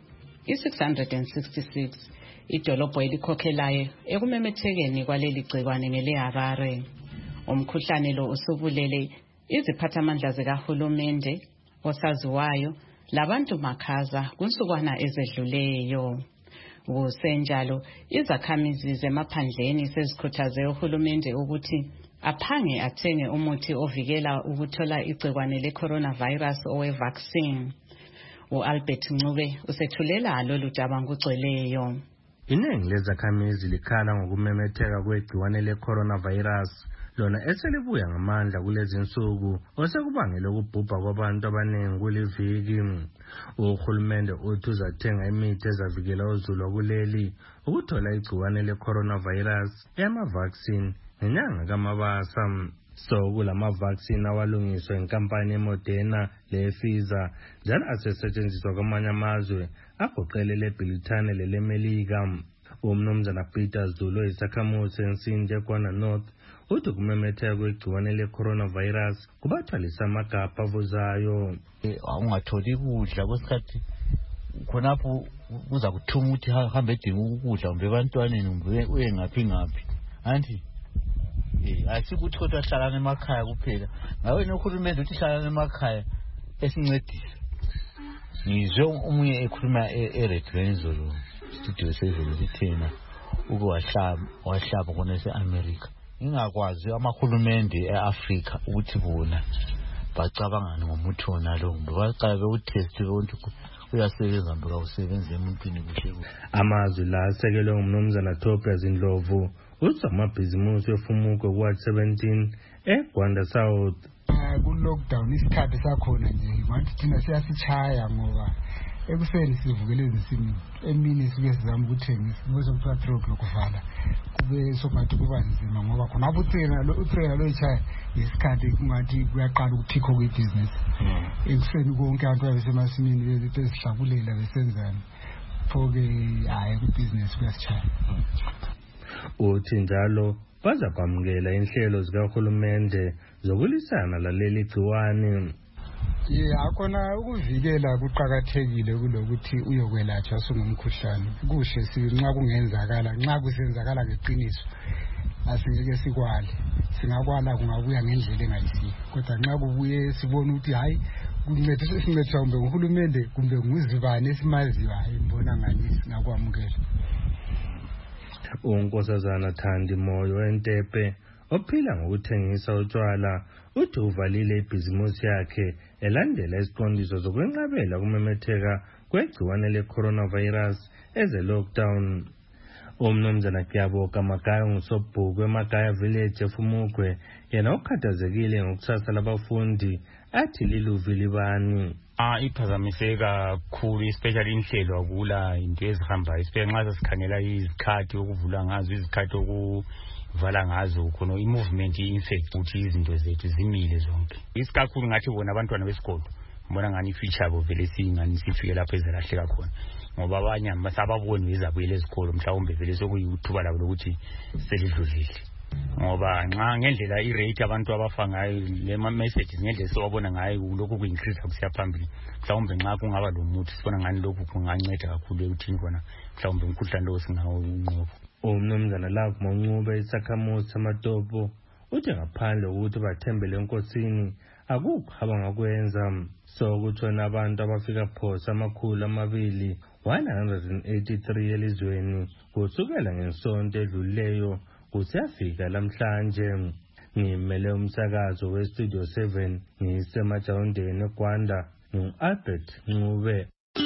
666. Idolobho elikhokhelayo ekumemethekeni kwaleli gcikwane ngeleHarare. Umkhuhlane lo usubulele iziphathamandla zikahulumende, osaziwayo, labantu makhaza kunsukwana ezedluleyo. Kusenjalo, izakhamizi zemaphandleni sezikhuthaze uhulumende ukuthi aphange athenge umuthi ovikela ukuthola igcikwane le-coronavirus owe-vaccine. U-Albert Ncube usethulela lolu daba ngokugcweleyo. Iningi lezakhamizi likhala ngokumemetheka kwegciwane le-coronavirus, lona eselibuya ngamandla kulezi nsuku osekubangela ukubhubha kwabantu abaningi kuliviki. Uhulumende uthi uzathenga imithi ezavikela uzulu kuleli ukuthola igciwane le-coronavirus eyama-vaccine ngenyanga kaMabasa. So kulama-vaccine awalungiswa inkampani eModerna le-Pfizer njalo asesetshenziswa kwamanye amazwe agoqela leBrithani leleMelika. Umnumzana Peter Zulu oyisakhamuzi ensindi eGwana North uthi kumemetheka kwegciwane le-coronavirus kubathwalisa amagabha avuzayo. Ungatholi ukudla kwesikhathi khonapho kuza kuthuma ukuthi hambe edinga ukudla kumbe ebantwaneni kumbe uye ngaphi anti asikuthi kodwa hlala emakhaya kuphela. Ngawe nohulumende uthi hlala emakhaya esincedisa. Ngizwe omunye ekhuluma eredweni zolo Studio 7 lithena ukuwahlaba kona eAmerica. Ingakwazi amahulumende eAfrika ukuthi bona bacabanga ngomuthi wona lo, baqale utest ukuthi uyasebenza noma awusebenzi emuntwini kuhle. Amazwi la asekelwe ngumnumzana Tobias Ndlovu uzamabhizimusi efumuko kwa-17 eGwanda South. Ku-lockdown isikhathi sakhona nje ngathi thina siyasichaya ngoba ekuseni sivukele ezinsimini, emini sike sizama ukuthengisa bese kuthiwa 3 o'clock kuvala, kube sokungathi kuba nzima ngoba khona utrela loyichaya ngesikhathi kungathi kuyaqala ukuthikho kwebhizinesi. Ekuseni konke abantu babesemasimini besihlakulela besenzani, pho-ke hayi kwibhizinesi kuyasichaya. Uthi njalo baza kwamukela inhlelo zikahulumende zokulisana laleli gciwane. akhona ukuvikela kuqakathekile kulokuthi uyokwelatshwa sungumkhuhlane. Kuhle nxa kungenzakala, nxa kusenzakala ngeqiniso asingeke sikwale. Singakwala kungabuya ngendlela engayisiyo. Kodwa nxa kubuye sibona ukuthi hayi sincediswa kumbe nguhulumende kumbe nguzibani esimaziyo, hayi mbona ngani singakwamukela. uNkosazana Thandi Moyo eNtepe ophila ngokuthengisa utshwala uthi uvalile ibhizimusi yakhe elandela isiqondiso zokwenqabela kumemetheka kwegciwane le-coronavirus eze-lockdown. Umnumzana Kiyaboka Magaya ngusobhuku eMagaya Village eFumugwe yena ukhathazekile ngokusasa labafundi athi liluvilibani. Iphazamiseka kakhulu especially inhlelo akula into ezihambayo especially nxa sikhangela izikhathi okuvula ngazo izikhathi okuvala ngazo khona i-movement i-infect ukuthi izinto zethu zimile zonke. Isikakhulu ngathi bona abantwana besikolo mbona ngani future yabo vele singani sifike lapho ezelahleka khona ngoba abanye abasababoni bezabuyela ezikolo mhlawumbe vele sokuyithuba labo lokuthi selidlulile ngoba nxa ngendlela irate abantu abafa ngayo le messages ngendlela siwabona ngayo lokhu ku-increase kusiya phambili mhlawumbe nxa kungaba lomuthi sibona ngani lokhu kunganceda kakhulu ekuthini khona mhlawumbe umkhuhlane lowo singawunqoba. Umnumzana Love Mangcube isakhamuzi samaTopo uthi ngaphandle kokuthi bathembele enkosini akukho abangakwenza. So kutshona abantu abafika phosa 183 elizweni kusukela ngesonto edlulileyo kusiyafika lamhlanje. Ngimele umsakazo weStudio 7 ngisemajawundeni eGwanda ngu-Albert Ncube.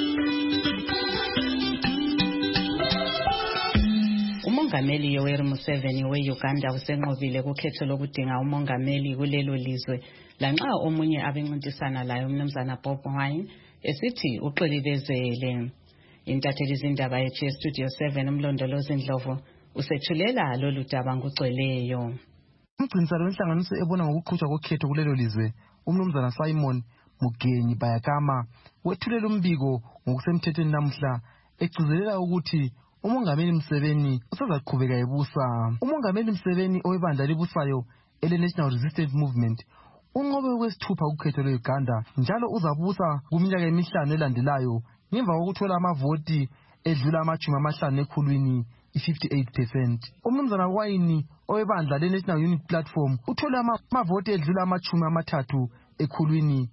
Umongameli Yoweri Museveni we-Uganda usenqobile kukhetho lokudinga umongameli kulelo lizwe lanxa omunye abencintisana layo umnumzana Bob Wine esithi uxolibezele. Intatheli zindaba yethu yeStudio 7 umlondolozi Ndlovu usethulela lolu daba ngugcweleyo. Umgcinisalo wenhlanganiso ebona ngokuqhutshwa kokhetho kulelo lizwe umnumzana Simon Mugenyi Bayakama wethulela umbiko ngokusemthethweni namhla egcizelela ukuthi umongameli Museveni usazaqhubeka ebusa. Umongameli Museveni owebandla libusayo ele-National Resistance Movement unqobe okwesithupha ukhetho lwe-Uganda njalo uzabusa kuminyaka emihlanu elandelayo ngemva kokuthola amavoti edlula 50 ekhulwini i-58%. Umnumzana Wine owebandla le-National Unity Platform uthole amavoti edlula 30 ekhulwini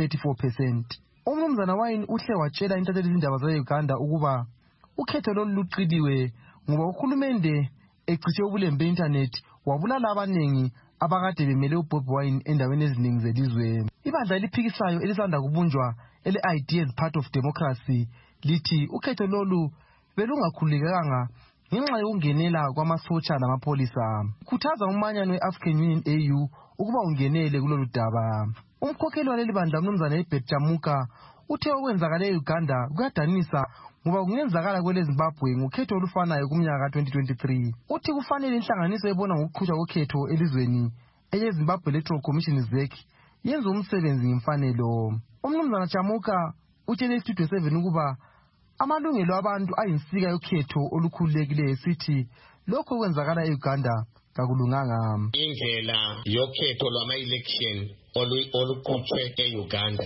i-34%. Umnumzana Wine uhle watshela intatheli zindaba ze-Uganda ukuba ukhetho lolu luqiliwe ngoba uhulumende ecishe ubulembe be-internet wabulala abanengi abakade bemele uBob Wine endaweni eziningi zelizwe. Ibandla eliphikisayo elisanda kubunjwa ele-Ideas Part of Democracy lithi ukhetho lolu belungakhululekanga ngenxa yokungenela kwamasotsha namapholisa. Khuthaza umanyano we-African Union AU ukuba ungenele kulolu daba. Umkhokheli waleli bandla umnumzana Herbert Jamuka uthe okwenzakala e-Uganda kuyadanisa ngoba kungenzakala kwele Zimbabwe ngokhetho olufanayo kumnyaka ka-2023. Uthi kufanele inhlanganiso ebona ngokuqhutshwa kokhetho elizweni eye-Zimbabwe Electoral Commission ZEC yenze umsebenzi ngemfanelo. Umnumzana Jamuka utshele iStudio 7 ukuba amalungelo abantu ayinsika yokhetho olukhululekileyo sithi lokho kwenzakala e-Uganda kakulunganga. Indlela yokhetho lwama-election oluqhutshwe e-Uganda.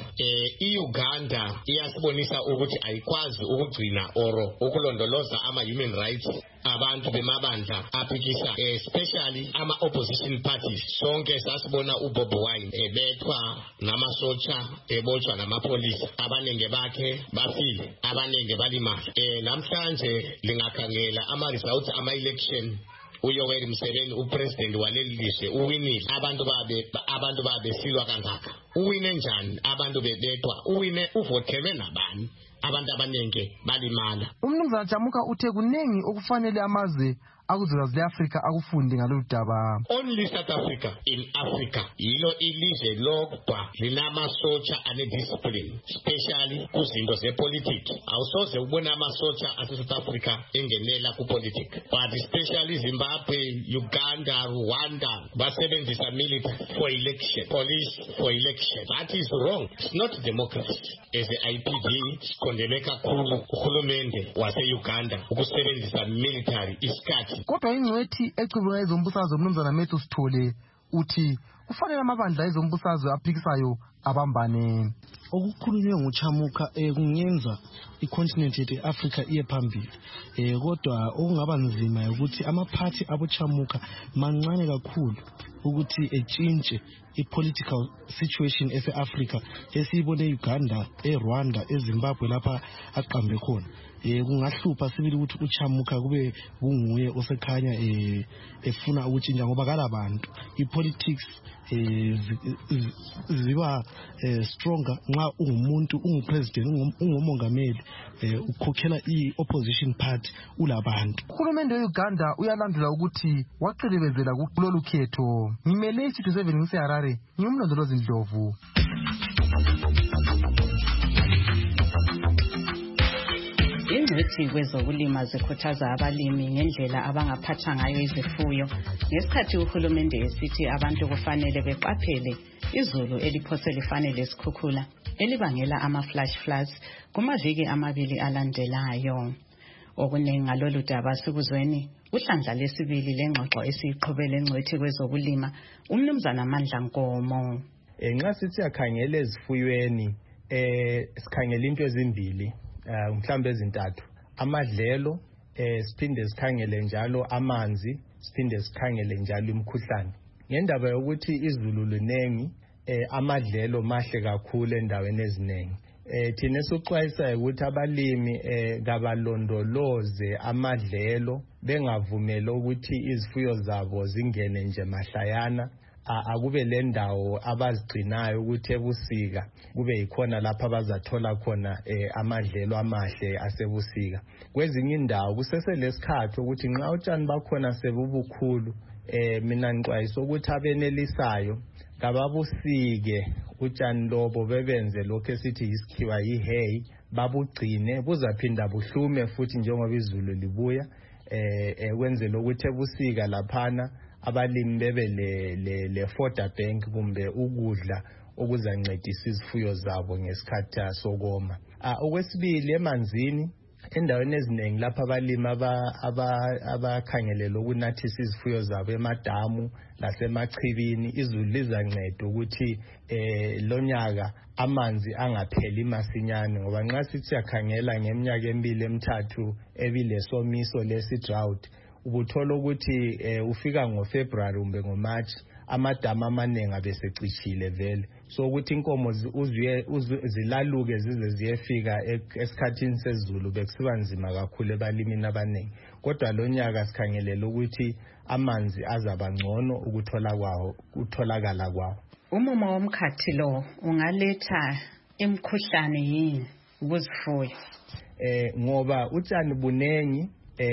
I-Uganda iyasibonisa ukuthi ayikwazi ukugcina oro ukulondoloza ama-human rights abantu bemabandla aphikisa especially ama-opposition parties. Sonke sasibona uBob Wine ebethwa namasotsha ebotshwa namapolisa, abanenge bakhe bafile, abanenge balimala. Namhlanje lingakhangela ama-results ama-election uYoweri Museveni upresident waleli lizwe uwinile. Abantu babesilwa kangaka. Uwine njani? Abantu bebethwa. Uwine uvotelwe nabani? Abantu abanenge balimala. Umnumzana Jamuka uthe kunengi okufanele amazwe akuzwekazi le-Afrika akufunde ngalolu daba. Only South Africa in Africa yilo ilizwe lodwa linamasotsha ane-discipline, especially kuzinto zepolitiki. Awusoze ubona amasotsha ase-South Africa engenela kupolitiki. But especially Zimbabwe, Uganda, Rwanda basebenzisa military for election, police for election. That is wrong. It's not democracy. As the IPD sikondele kakhulu uhulumende wase-Uganda ukusebenzisa military isikhathi. Kodwa ingcwethi ecubula ezombusazwe umnumzana Matthew Sithole uthi kufanele amabandla ezombusazwe aphikisayo abambane. Okukhulunywe ngoChamuka kungenza icontinent yethu eAfrica iye phambili. Kodwa okungaba nzima ukuthi amaphathi aboChamuka mancane kakhulu ukuthi etshintshe ipolitical situation eseAfrica esiyibone eUganda, eRwanda, eZimbabwe lapha aqambe khona. Kungahlupha sibili ukuthi uChamuka kube kunguye osekhanya efuna ukutshintsha ngoba kalabantu ipolitics ziba stronger nxa ungumuntu ungupresident ungumongameli ukhokhela iopposition party ulabantu. Uhulumende weUganda uyalandula ukuthi waqilibezela kulolu khetho. Ngimele isitho 7 ngiseHarare ngimlondolozi Ndlovu. Ingcwethi kwezokulima zikhuthaza abalimi ngendlela abangaphatha ngayo izifuyo ngesikhathi uhulumende esithi abantu kufanele beqaphele izulu eliphose lifanele isikhukhula elibangela ama-flash floods kumaviki 2 alandelayo. Okuningi ngalolu daba sikuzweni uhlandla lesibili lengxoxo esiyiqhubele engcwethi kwezokulima umnumzana Amandla Nkomo. Nxa sithi akhangele ezifuyweni sikhangela into ezimbili mhlambe ezintathu amadlelo siphinde sikhangele njalo amanzi siphinde sikhangele njalo imikhuhlane. Ngendaba yokuthi izulu linengi amadlelo mahle kakhulu endaweni eziningi. Thina sokuxwayisa ukuthi abalimi kabalondoloze amadlelo bengavumela ukuthi izifuyo zabo zingene nje mahlayana. Akube le ndawo abazigcinayo ukuthi ebusika kube yikhona lapha abazathola khona amadlelo amahle asebusika. Kwezinye indawo kuseselesikhathi ukuthi nxa utshani bakhona sebubukhulu mina ngixwayisa ukuthi abenelisayo kababusike utshani lobo bebenze lokho esithi isikhiwa yi-hay babugcine buzaphinda buhlume futhi njengoba izulu libuya kwenzela ukuthi ebusika laphana abalimi bebe le fodder bank kumbe ukudla okuzancedisa izifuyo zabo ngesikhathi sokoma. Okwesibili emanzini endaweni eziningi lapha abalimi abakhangelela ukunathisa izifuyo zabo emadamu lasemachibini izulu lizanceda ukuthi lonyaka amanzi angapheli masinyane ngoba nxa sithi yakhangela ngeminyaka 2-3 ebile somiso lesi drought ubuthola ukuthi ufika ngoFebruary kumbe ngoMarch amadama amaningi abesecishile vele so ukuthi inkomo zilaluke zize ziyefika esikhathini sezulu bekusiba nzima kakhulu ebalimini abaningi kodwa lonyaka sikhangelela ukuthi amanzi azaba ngcono ukutholakala kwawo. Umumo womkhathi lo ungaletha imikhuhlane yini kuzifuyo? Ngoba utshani bunengi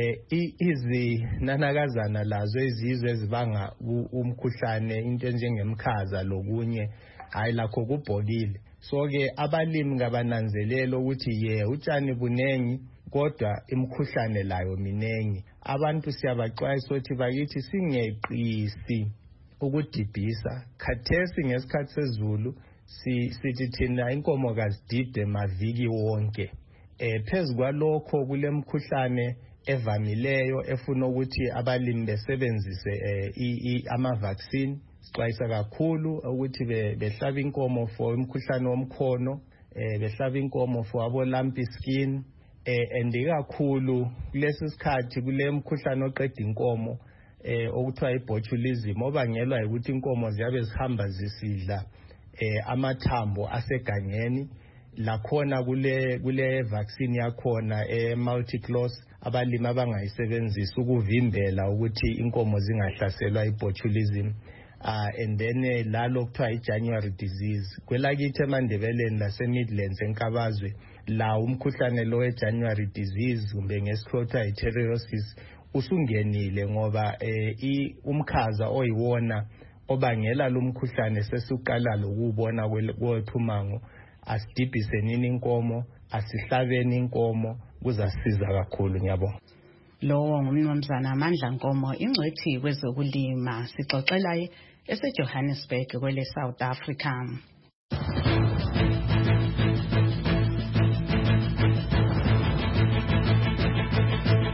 izinanakazana lazo ezizwe ezibanga umkhuhlane into enjengemkhaza lokunye hayi lakho kubhokile so ke abalimi ngabananzelela ukuthi utshani bunengi kodwa imkhuhlane layo minengi. Abantu siyabaxwayisa ukuthi bakithi singeqisi ukudibhisa khathesi ngesikhathi sezulu sithi thina inkomo kazidide maviki wonke phezu kwalokho kulemkhuhlane evamileyo efuna ukuthi abalimi besebenzise ama-vaccine. Sixwayisa kakhulu ukuthi behlaba inkomo for umkhuhlane womkhono behlaba inkomo for abo-lumpy skin kakhulu kulesi sikhathi kule mkhuhlane oqeda inkomo okuthiwa i-botulism obangelwa ukuthi inkomo ziyabe zihamba zisidla amathambo asegangeni lakhona kule vaccine yakhona multiclose abalimi abangayisebenzisa ukuvimbela ukuthi inkomo zingahlaselwa i-botulism and then lalo kuthiwa i-January disease kwelakithi eMandebeleni lase-Midlands enkabazwe la umkhuhlane lo we-January disease kumbe ngesikhothwa i-teriosis usungenile ngoba umkhaza oyiwona obangela lo mkhuhlane sesiqala lokubona kwethumango. Asidibhise nini inkomo asihlabeni inkomo kuzasiza kakhulu ngiyabonga. Lowo ngumnumzana Amandla Nkomo ingcwethi kwezokulima sixoxela eseJohannesburg kwele South Africa.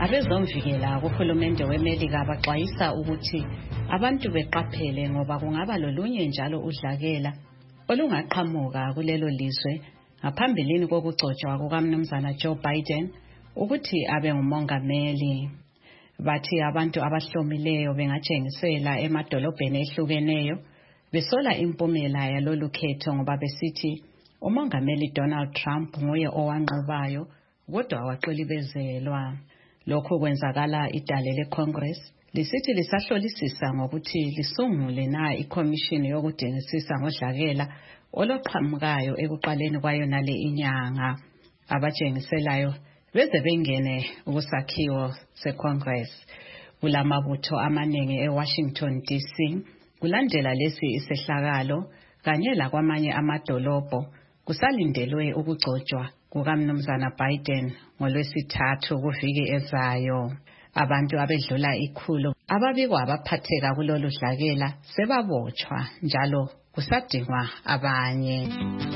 abezomvikela kuhulumende weMelika baxwayisa ukuthi abantu beqaphele ngoba kungaba lolunye njalo udlakela olungaqhamuka kulelo lizwe ngaphambilini kokugcotshwa kukaMnumzana Joe Biden ukuthi abe ngumongameli. Bathi abantu abahlomileyo bengatshengisela emadolobheni ehlukeneyo besola impumela yalolu khetho ngoba besithi umongameli Donald Trump nguye owanqobayo kodwa waxilibezelwa. Lokhu kwenzakala idale leCongress lisithi lisahlolisisa ngokuthi lisungule na ikhomishini yokudingisisa ngodlakela oloqhamukayo ekuqaleni kwayo nale inyanga. Abatshengiselayo beze bengene kusakhiwo seCongress. Kulamabutho amaningi eWashington DC kulandela lesi isehlakalo kanye lakwamanye amadolobho kusalindelwe ukugcotshwa kukaMnumzana Biden ngoLwesithathu kuviki ezayo. Abantu abedlula 100 ababikwa abaphatheka kulolu dlakela sebabotshwa njalo kusadingwa abanye.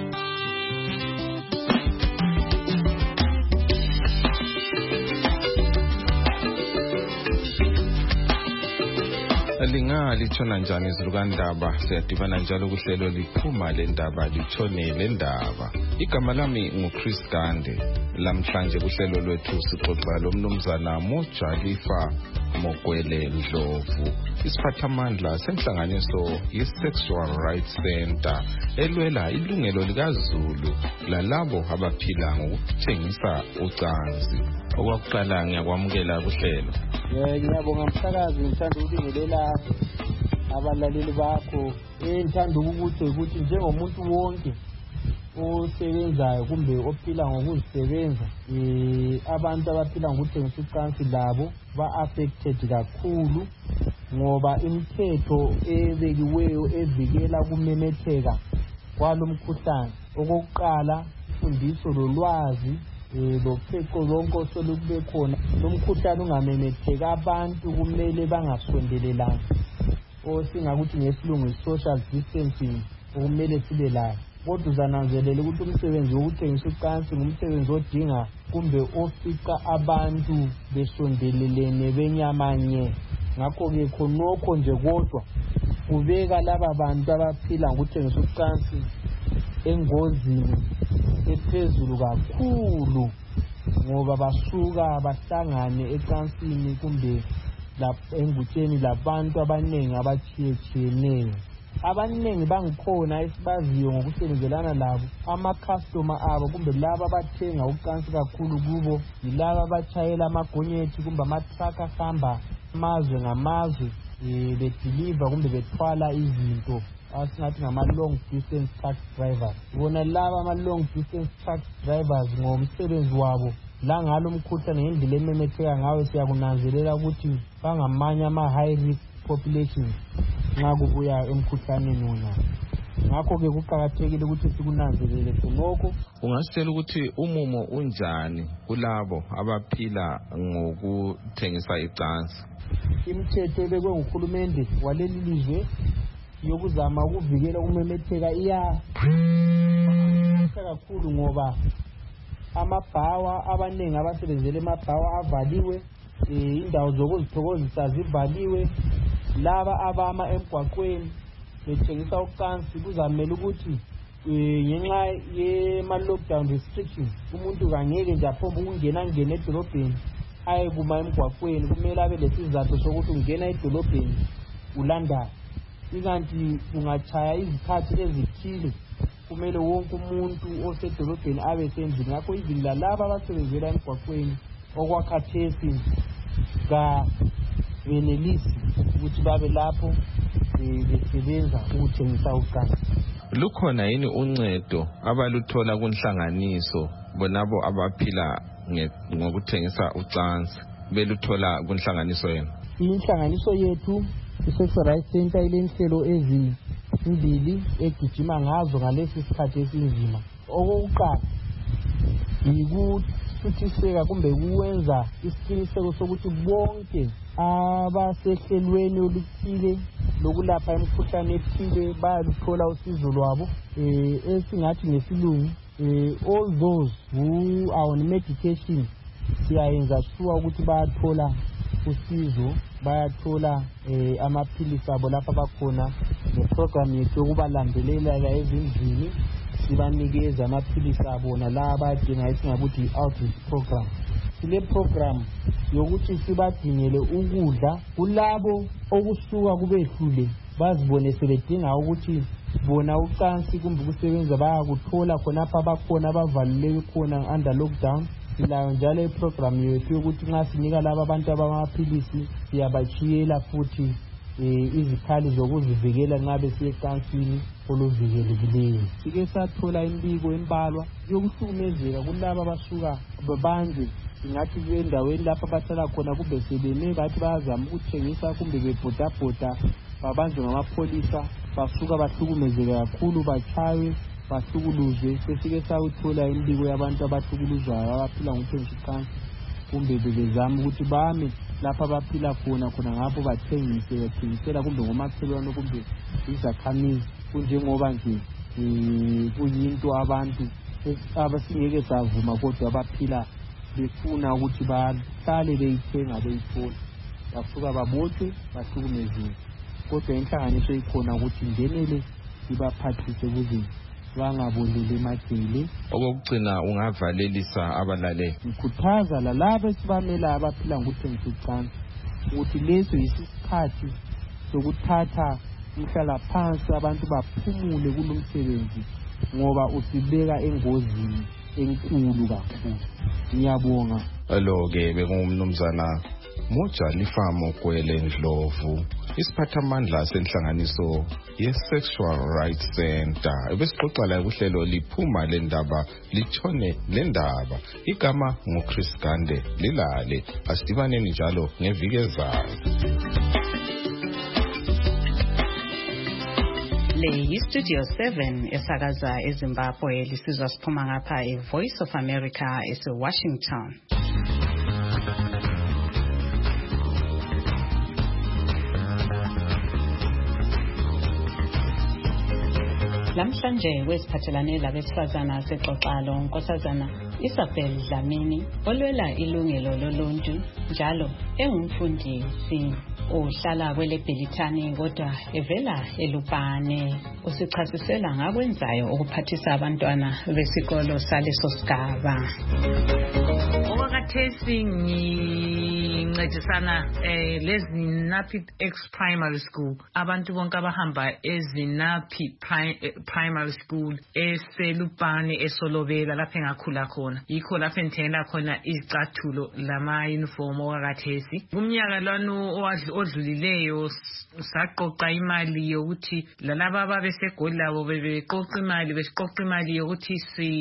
Lingalitshona njani izulu kaNdaba? Siyadibana njalo kuhlelo liphuma lendaba litshone lendaba. Igama lami nguChris Gande. Lamhlanje kuhlelo lwethu sixoxa lomnumzana Mojalifa Mokwele Ndlovu, isiphathamandla senhlanganiso ye-Sexual Rights Center elwela ilungelo likaZulu lalabo abaphila ngokuthengisa ucansi. Okwakuqala ngiyakwamukela kuhlelo. Ngiyabonga msakazi, ngithanda ukubingelela abalaleli bakho. Ngithanda ukuthi njengomuntu wonke osebenzayo kumbe ophila ngokuzisebenza, abantu abaphila ngokuthengisa ucansi labo ba-affected kakhulu ngoba imithetho ebekiweyo evikela ukumemetheka kwalo mkhuhlane. Okokuqala, imfundiso lolwazi lopheko lonke osolukube khona. Lo mkhuhlane ungamemetheki, abantu kumele bangasondelelani, osingakuthi ngesilungu social distancing okumele sibe layo. Kodwa uzananzelela ukuthi umsebenzi wokuthengisa ucansi ngumsebenzi odinga kumbe ofica abantu besondelelene benyamanye. Ngakho-ke khonokho nje kodwa kubeka laba bantu abaphila ngokuthengisa ucansi engozini ephezulu kakhulu ngoba basuka bahlangane ecansini kumbe engutsheni labantu abaningi abatshiyetshiyeneyo. Abaningi bangikhona esibaziyo ngokusebenzelana labo, ama-customer abo kumbe laba abathenga ucansi kakhulu kubo yilaba abatshayela amagonyethi kumbe amatraka ahamba amazwe ngamazwe bediliva kumbe bethwala izinto asingathi ngama-long distance truck drivers. Bona laba ama-long distance truck drivers ngomsebenzi wabo la ngalo mkhuhlane ngendlela ememetheka ngayo siyakunanzelela ukuthi bangamanye ama-high risk populations nxa kubuya emkhuhlaneni wona. Ngakho-ke kuqakathekile ukuthi sikunanzelele khonokho. Ungasitshela ukuthi umumo unjani kulabo abaphila ngokuthengisa icansi? Imithetho ebekwe nguhulumende waleli lizwe yokuzama ukuvikela ukumemetheka iyakhathaza kakhulu ngoba amabhawa abaningi abasebenzela emabhawa avaliwe, indawo zokuzithokozisa zivaliwe. Laba abama emgwaqweni bethengisa ucansi kuzamele ukuthi ngenxa yema-lockdown restrictions umuntu kangeke nje aphombe ukungena edolobheni ayekuma emgwaqweni. Kumele abe lesizathu sokuthi ungena edolobheni ulandani. Ikanti ungatshaya izikhathi ezithile kumele wonke umuntu osedolobheni abe sendlini. Ngakho izini lalaba abasebenzela emgwaqweni okwakhathesi kabenelisi ukuthi babe lapho besebenza ukuthengisa ucansi. Lukhona yini uncedo abaluthola kunhlanganiso bonabo abaphila ngokuthengisa ucansi beluthola kunhlanganiso yenu? Inhlanganiso yethu i-Sexual Rights Center ilenhlelo ezimbili egijima ngazo ngalesi sikhathi esinzima. Okokuqala yikuthuthiseka kumbe kuwenza isiqiniseko sokuthi bonke abasehlelweni oluthile lokulapha imikhuhlane ethile bayaluthola usizo lwabo. Esingathi ngesilungu all those who are on medication siyayenza sure ukuthi bayathola usizo, bayathola amaphilisi abo lapha bakhona neprogram yethu yokubalandelela ezindlini, sibanikeza amaphilisi abo nalaba abadinga esingakuthi i-outreach program. Sile program yokuthi sibadingele ukudla kulabo okusuka kubehlule bazibone sebedinga ukuthi bona ucansi kumbe ukusebenza bayakuthola khonapha abakhona abavaleleke khona under lockdown. Silayo njalo iprogram yethu yokuthi nxa sinika laba abantu abamaphilisi siyabachiyela futhi izikhali zokuzivikela nxa besiya ecansini oluvikelekileyo. Sike sathola imbiko embalwa yokuhlukumezeka kulaba abasuka babanjwe singathi endaweni lapha abahlala khona kumbe sebeme bathi bayazama ukuthengisa kumbe bebhodabhoda babanjwe ngamapholisa basuka bahlukumezeka kakhulu bachaywe bahlukuluzwe. Sesike sawuthola imbiko yabantu abahlukuluzwayo abaphila ngokuthengisa icansi kumbe bebezama ukuthi bame lapha abaphila khona ngapho bathengisela kumbe ngomakhelwane kumbe izakhamizi kunjengoba nje kuyinto abantu abasingeke savuma kodwa abaphila befuna ukuthi bahlale beyithenga beyithola basuka babotshwe bahlukumezeke. Kodwa inhlanganiso ikhona ukuthi ngenele ibaphathise ukuze bangaboleli emajele. Okugcina ungavalelisa abalaleli. Ngikhuthaza lalabo esibamela abaphila ngokuthengisa icansi ukuthi leso yisikhathi sokuthatha umhlala phansi abantu baphumule kulo msebenzi ngoba usibeka engozini enkulu kakhulu. Ngiyabonga. Lo-ke bekungumnumzana Mojalifar Mokwele Ndlovu, isiphathamandla senhlanganiso ye-Sexual Rights Center. Ebesixoxa la kuhlelo liphuma lendaba lithone lendaba. Igama nguChris Gande. Lilale asidibaneni njalo ngeviki ezayo. Le yiStudio 7 esakaza eZimbabwe lisizwa siphuma ngapha eVoice of America eseWashington. Lamhlanje kwesiphathelane labesifazana sexoxalo unkosazana Isabel Dlamini olwela ilungelo loluntu njalo engumfundisi ohlala kweleBhelithani kodwa evela eLupane. Usichasisela ngakwenzayo ukuphathisa abantwana besikolo saleso sigaba. Okakathesi ngincedisana leZinapi X Primary School. Abantu bonke abahamba eZinapi Primary School eselupane esolobela lapha engakhula khona. Yikho lapha engithengela khona izicathulo lama uniform okakathesi. Kumnyaka lwanu odlulileyo saqoqa imali yokuthi lalaba ababesegoli labo bebeqoqa imali yokuthi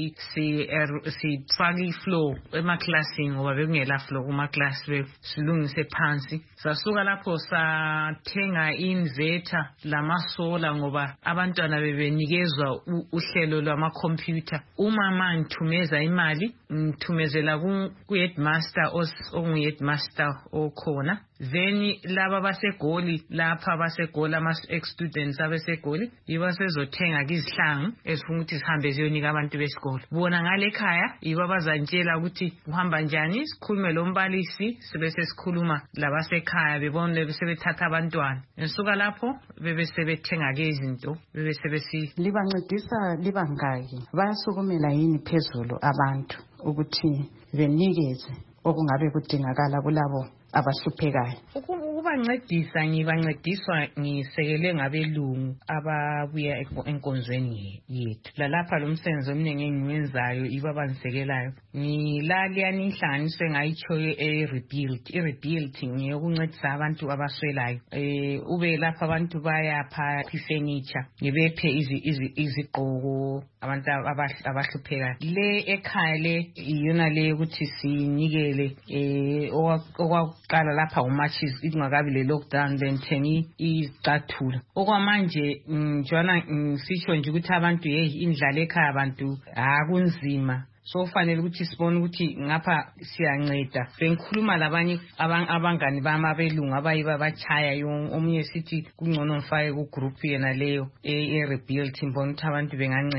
sifake ifloor emaklasini ngoba bekungela floor kumaklasi silungise phansi. Sasuka lapho sathenga inverter lamasola ngoba abantwana bebenikezwa uhlelo lwamakhompyutha. Uma ngithumeza imali ngithumezela ku-headmaster ongu-headmaster okhona. Then laba basegoli lapha basegoli ama-ex-students abesegoli yiba sezothenga izihlangu ezifuna ukuthi sihambe ziyonika abantu besikolo. Bona ngale ekhaya yiba bazantshela ukuthi uhamba njani, sikhulume lo mbalisi sebese sikhuluma labasekhaya bebone sebethatha abantwana. Ngesuka lapho bebesebethenga izinto bebesebesi libancedisa libangaki bayasukumela yini phezulu abantu ukuthi benikeze okungabe kudingakala kulabo abahluphekayo. Ukubancedisa ngibancediswa ngisekele ngabelungu ababuya enkonzweni yethu. Lalapha lo msebenzi omningi engiwenzayo iba bangisekelayo. Ngilali inhlanganiso engayitshoyo i-rebuild ngiyokuncedisa abantu abaswelayo. Ube lapha abantu bayapha ifurniture ngibephe izigqoko abantu abahluphekayo. Le ekhaya le iyona le ukuthi sinikele okwaqala lapha umatches ingakabi le lockdown benthengi izicathulo. Okwamanje njana ngisitsho nje ukuthi abantu indlala ekhaya abantu akunzima. So fanele ukuthi sibone ukuthi ngapha siyanceda. Bengikhuluma labanye abangani bami abelungu abayiba bachaya omunye sithi kungcono mfake ku group yena leyo e-rebuild mbona ukuthi abantu benganceda.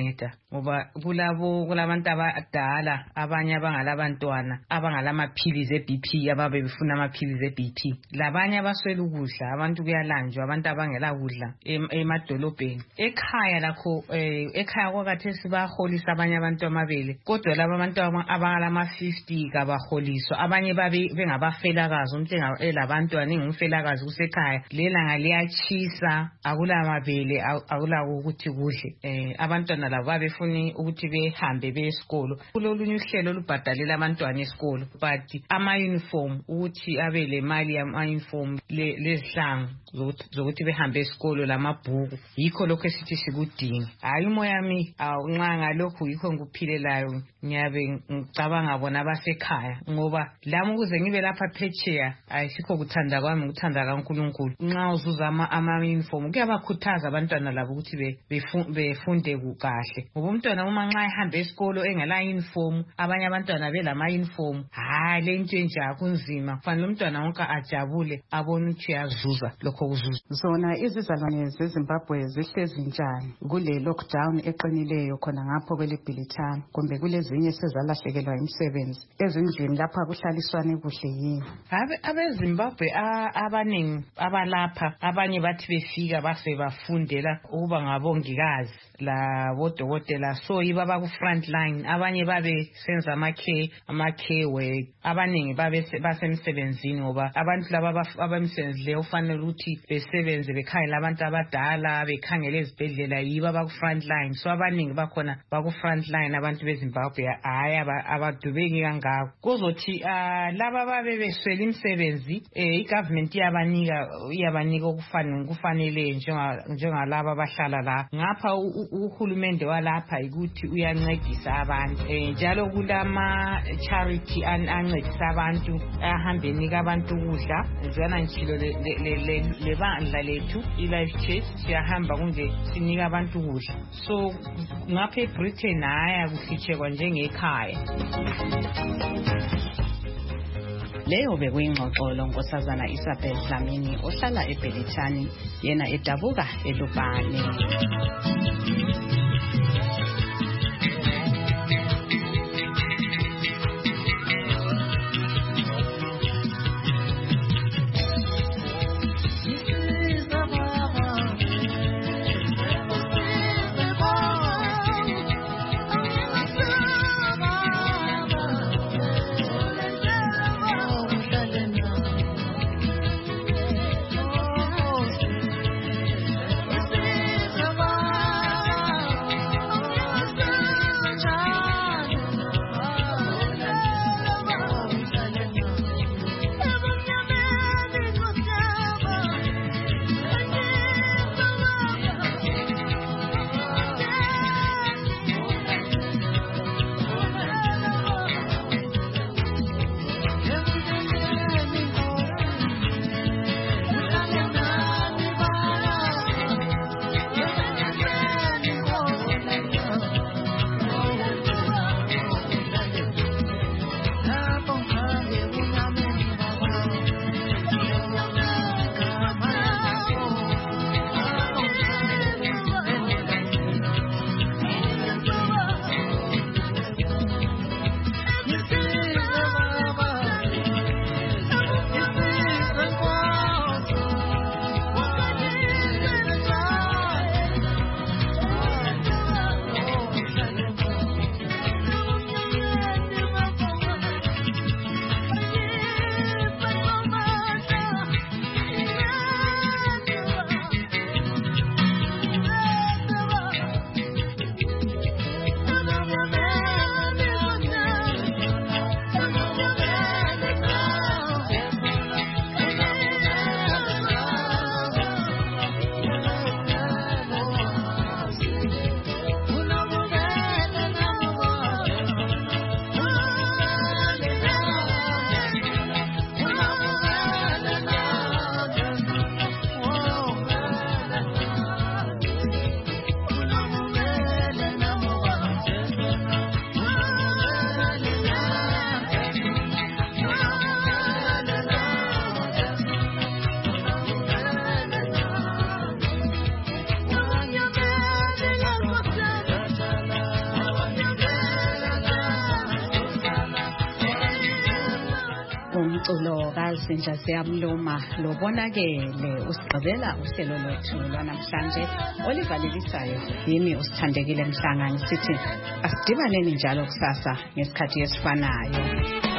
ngoba kulabantu abadala abanye abangalabantwana abangalamaphilizi eBP ababe befuna amaphilizi eBP, labanye abaswela ukudla, abantu kuyalanjwa, abantu abangela kudla emadolobheni. Ekhaya lakho ekhaya kwakathesi bayaholisa abanye abantu amabele, kodwa laba abantu abangalama-50 kabaholiswa, abanye bengabafelakazi. Umuntu elabantwana engumfelakazi kusekhaya, lelanga liyachisa, akulamabele, akulako ukuthi kudle. Abantwana labo babefuna ukuthi behambe beyesikolo. Kulolunye uhlelo olubhadalela abantwana esikolo, but ama-uniform ukuthi abe le mali yama-uniform lezihlangu zokuthi behambe esikolo lamabhuku, yikho lokho esithi sikudinga. Hayi umoya wami nxa ngalokhu yikho ngikuphilelayo, ngiyabe ngicabanga bona abasekhaya, ngoba lami ukuze ngibe lapha phetsheya ayisikho kuthanda kwami, ukuthanda kaNkulunkulu. Nxa uzuza ama-uniform kuyabakhuthaza abantwana labo ukuthi befunde kahle, ngoba umntwana uma nxa ehamba esikolo engela uniform, abanye abantwana belama-uniform, hayi le into enja kunzima. Kufanele umntwana wonke ajabule abone ukuthi uyazuza lokho kuzuza. Zona izizalwane zeZimbabwe zihlezi njani kule lockdown eqinileyo khona ngapho kweleBhilitani, kumbe kulezinye sezalahlekelwa imisebenzi ezindlini lapha kuhlaliswane kuhle yini? Abezimbabwe abaningi abalapha, abanye bathi befika base bafundela ukuba ngabongikazi labodokotela, so yiba baku front line. Abanye babe senza ama-care work, abaningi basemsebenzini, ngoba abantu laba abemsebenzi leyo ufanele ukuthi besebenze bekhangela abantu abadala, bekhangela ezibhedlela, yiba baku front line. So abaningi bakhona baku front line abantu beZimbabwe, hayi abadubeki kangako. Kuzothi laba babe beswela imisebenzi, igovernment iyabanika okufanele njengalaba abahlala la ngapha. Uhulumende walapha ukuthi uyancedisa abantu, njalo kulama charity ancedisa abantu, ahambenika abantu ukudla. Njana ngishilo le bandla lethu iLife Church siyahamba kunje sinika abantu ukudla. So ngapha eBritain haya kuhlitshekwa njengekhaya. Leyo bekuyingxoxolo Nkosazana Isabel Dlamini ohlala eBhilitani, yena edabuka eLupane. Zinja Siyamluma lobonakele usigqibela uhlelo lwethu lwanamhlanje olivalelisayo yimi usithandekile Mhlangani sithi asidibaneni njalo kusasa ngesikhathi esifanayo.